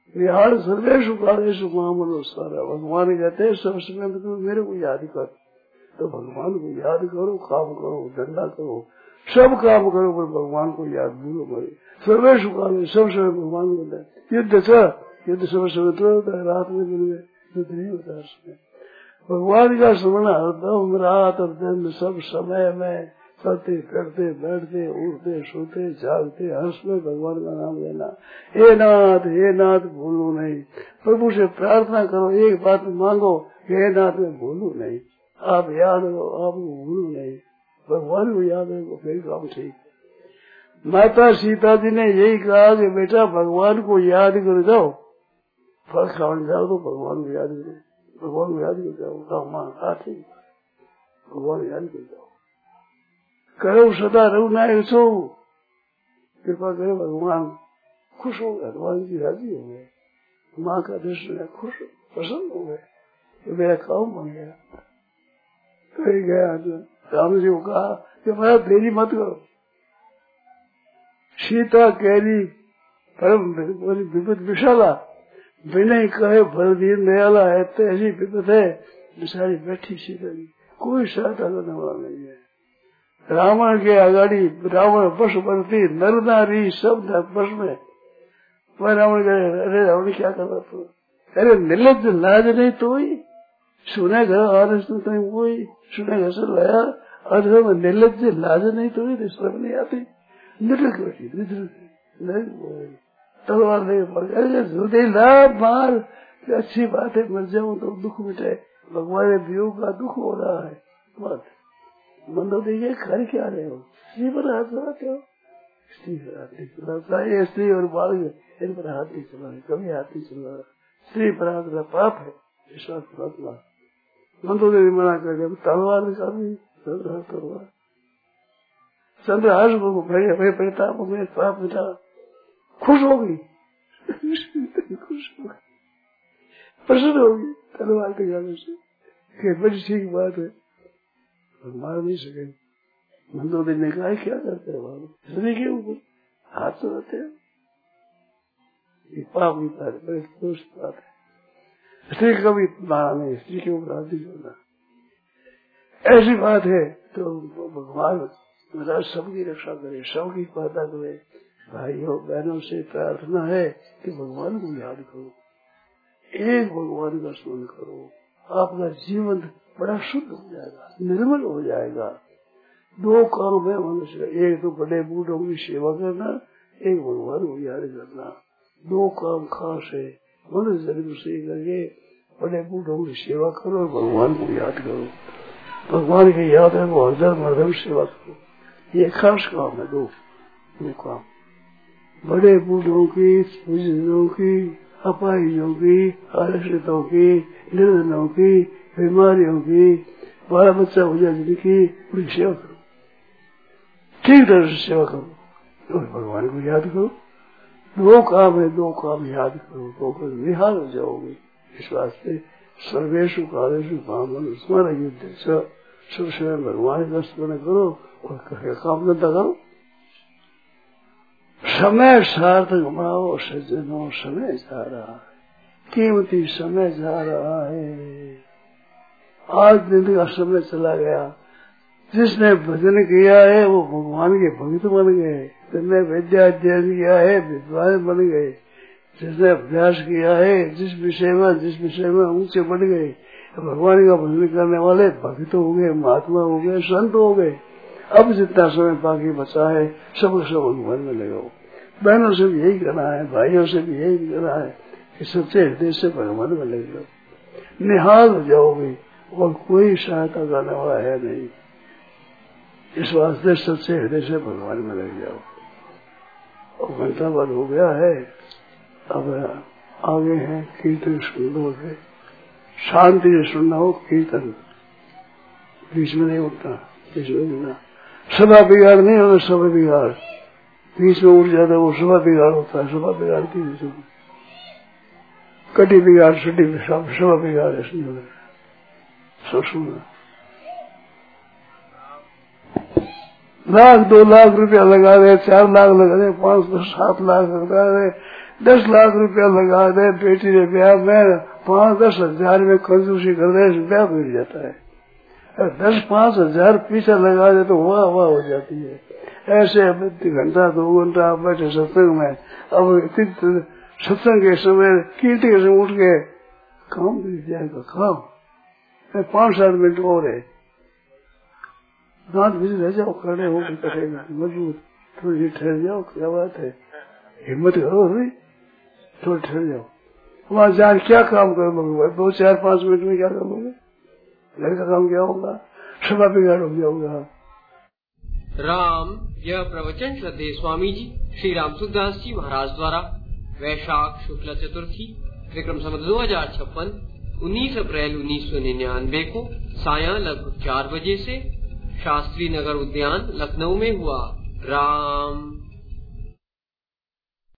निहाल सर्वेशु कालेशु मामनो सारा। भगवान कहते हैं सब समय में तुम मेरे को याद कर, तो भगवान को याद करो, काम करो, धंधा करो, सब काम करो, पर भगवान को याद भूलो मरे। सर्वेशु काल सब समय भगवान को युद्ध था, युद्ध सब समय तो होता है, रात में दिन में युद्ध नहीं होता। उसमें भगवान का स्मरण हरदम रात और दिन सब समय में चलते फिरते बैठते उठते सोते जागते हंस में भगवान का नाम लेना। हे नाथ हे नाथ भूलो नहीं। प्रभु से प्रार्थना करो, एक बात मांगो, हे नाथ मैं भूलू नहीं, आप याद करो, आपको भूलू नहीं, भगवान को याद रखो, फिर काम ठीक। माता सीता जी ने यही कहा कि बेटा भगवान को याद कर जाओ, फल खाने जाओ तो भगवान को याद करो, भगवान को याद कर जाओ, माँ ठीक, भगवान याद कर जाओ, करो सदा रघुनायक सो, कृपा करे भगवान खुश हो गए, भगवान जी राजी हो गए, माँ का दर्शन है, खुश पसंद हो गए, तो मेरा काम बन गया। तो ही गया राम जी को कहा कि मैं देरी मत करो, सीता कहरी परम विपद विशाला, विनय कहे भरदीन दयाला है, तो ऐसी विपद है बेचारी बैठी सीता जी, कोई सहायता करने वाला नहीं है। रावण के आगाड़ी रावण बस बनती, नर नारी सब बस में। वह रावण कहे अरे रावण क्या कर रहा तू, अरे निर्लज लाज नहीं तो ही सुने घर आर वही सुने घर से लाया, और निर्लज लाज नहीं तो ही शर्म नहीं आती, निडर बैठी तलवार नहीं पड़ गए ला मार, अच्छी बात है मर जाऊं तो दुख मिटे, भगवान वियोग का दुख हो रहा है। बात मंदो देखिए घर क्या रहे हो, स्त्री पर हाथ लगाते हो, स्त्री पर हाथ नहीं चलाता है, स्त्री और बाल इन पर हाथ नहीं चला है, कभी हाथ नहीं चला रहा, स्त्री पर हाथ का पाप है, विश्वास मत। मंदो देवी मना कर दिया, तलवार निकाली तलवार, चंद्रहास को भाई प्रताप में पाप मिटा, खुश हो गई खुश हो गई, प्रसन्न हो गई तलवार के जाने से, बड़ी ठीक बात है, मार नहीं सके। मंदो देवी ने कहा क्या करते हो बाबू, स्त्री के ऊपर हाथ तो रहते हो, ये पाप नहीं पाते, बड़े दोष बात है, स्त्री कभी मारा नहीं, स्त्री के ऊपर हाथ नहीं करना, ऐसी बात है। तो भगवान मेरा सबकी रक्षा करे, सबकी पाता करे। भाइयों बहनों से प्रार्थना है कि भगवान को याद करो, एक भगवान का स्मरण करो, आपका जीवन बड़ा शुद्ध हो जाएगा, निर्मल हो जाएगा। दो काम है मनुष्य, एक तो बड़े बूढ़ों की सेवा करना, एक भगवान को याद करना, दो काम खास है। मनुष्य जरूर से करके बड़े बूढ़ों की सेवा करो और भगवान को याद करो, भगवान की याद है वो हरदम हरदम सेवा करो, ये खास काम है। दो दो काम, बड़े बूढ़ों की, बुजुर्गों की, अपाहिजों की, आलसितों की, निर्धनों की, बीमारियों की, बारह बच्चा हो जाए जिनकी, उनकी सेवा करो, ठीक तरह से सेवा करो और भगवान को याद करो। दो काम है, दो काम याद करो तो कर निहाल हो जाओगे। इस वास्ते सर्वेशु कालेशु कामन स्मरण युद्ध सब समय भगवान का स्मरण करो और काम धंधा करो। समय सार्थक बनाओ सज्जनों, समय जा रहा है, कीमती समय जा रहा है। आज दिन का समय चला गया, जिसने भजन किया है वो भगवान के भक्त बन गए, जिसने विद्या अध्ययन किया है विद्वान बन गए, जिसने अभ्यास किया है जिस विषय में जिस विषय में ऊंचे बढ़ गए, भगवान का भजन करने वाले भक्त हो गए, महात्मा हो गए, संत हो गए। अब जितना समय बाकी बचा है सब सब भगवान में लगाओ। बहनों से भी यही करना है, भाइयों से भी यही करना है कि सच्चे हृदय से भगवान में लग जाओ, निहाल हो जाओगे और कोई सहायता करने वाला है नहीं। इस वास्ते सच्चे हृदय से भगवान में लग जाओ। और घंटा बाद हो गया है, अब आगे है कीर्तन सुन है, शांति से सुनना हो कीर्तन, बीच में नहीं उठना, बीच में उठना, सभा बिगाड़ नहीं होगा, सभा बिगाड़ बीच में उठ जाता है वो सभा बिगाड़ होता है, सभा बिगाड़ की कटी बिगाड़ छुट्टी सभा बिगाड़ है, सुन सब सुनना। लाख दो लाख रुपया लगा रहे, चार लाख लगा रहे, पांच दस सात लाख लगा रहे, दस लाख रुपया लगा दे बेटी ने ब्याह में, पांच दस हजार में कंजूसी कर दे, ब्याह मिल जाता है। दस पांच हजार पीछे लगा दे तो वाह वाह हो जाती है। ऐसे घंटा दो घंटा आप बैठे सत्संग में, अब सत्संग के समय कीर्ति के समय उठ के काम मिल जाएगा, काम पांच सात मिनट और है, दांत भी रह जाओ, खड़े हो करेगा मजबूत, थोड़ी ठहर जाओ, क्या बात है, हिम्मत करो भाई, थोड़ी ठहर जाओ। वहां जाकर क्या काम करोगे, दो चार पांच मिनट में क्या करोगे, घर का काम क्या होगा, सभा बिगाड़ हो जाओगा। राम। यह प्रवचन श्रद्धेय स्वामी जी श्री राम सुखदास जी महाराज द्वारा वैशाख शुक्ल चतुर्थी विक्रम संवत दो हजार छप्पन उन्नीस अप्रैल उन्नीस सौ निन्यानवे को सायं लगभग चार बजे से शास्त्री नगर उद्यान लखनऊ में हुआ। राम।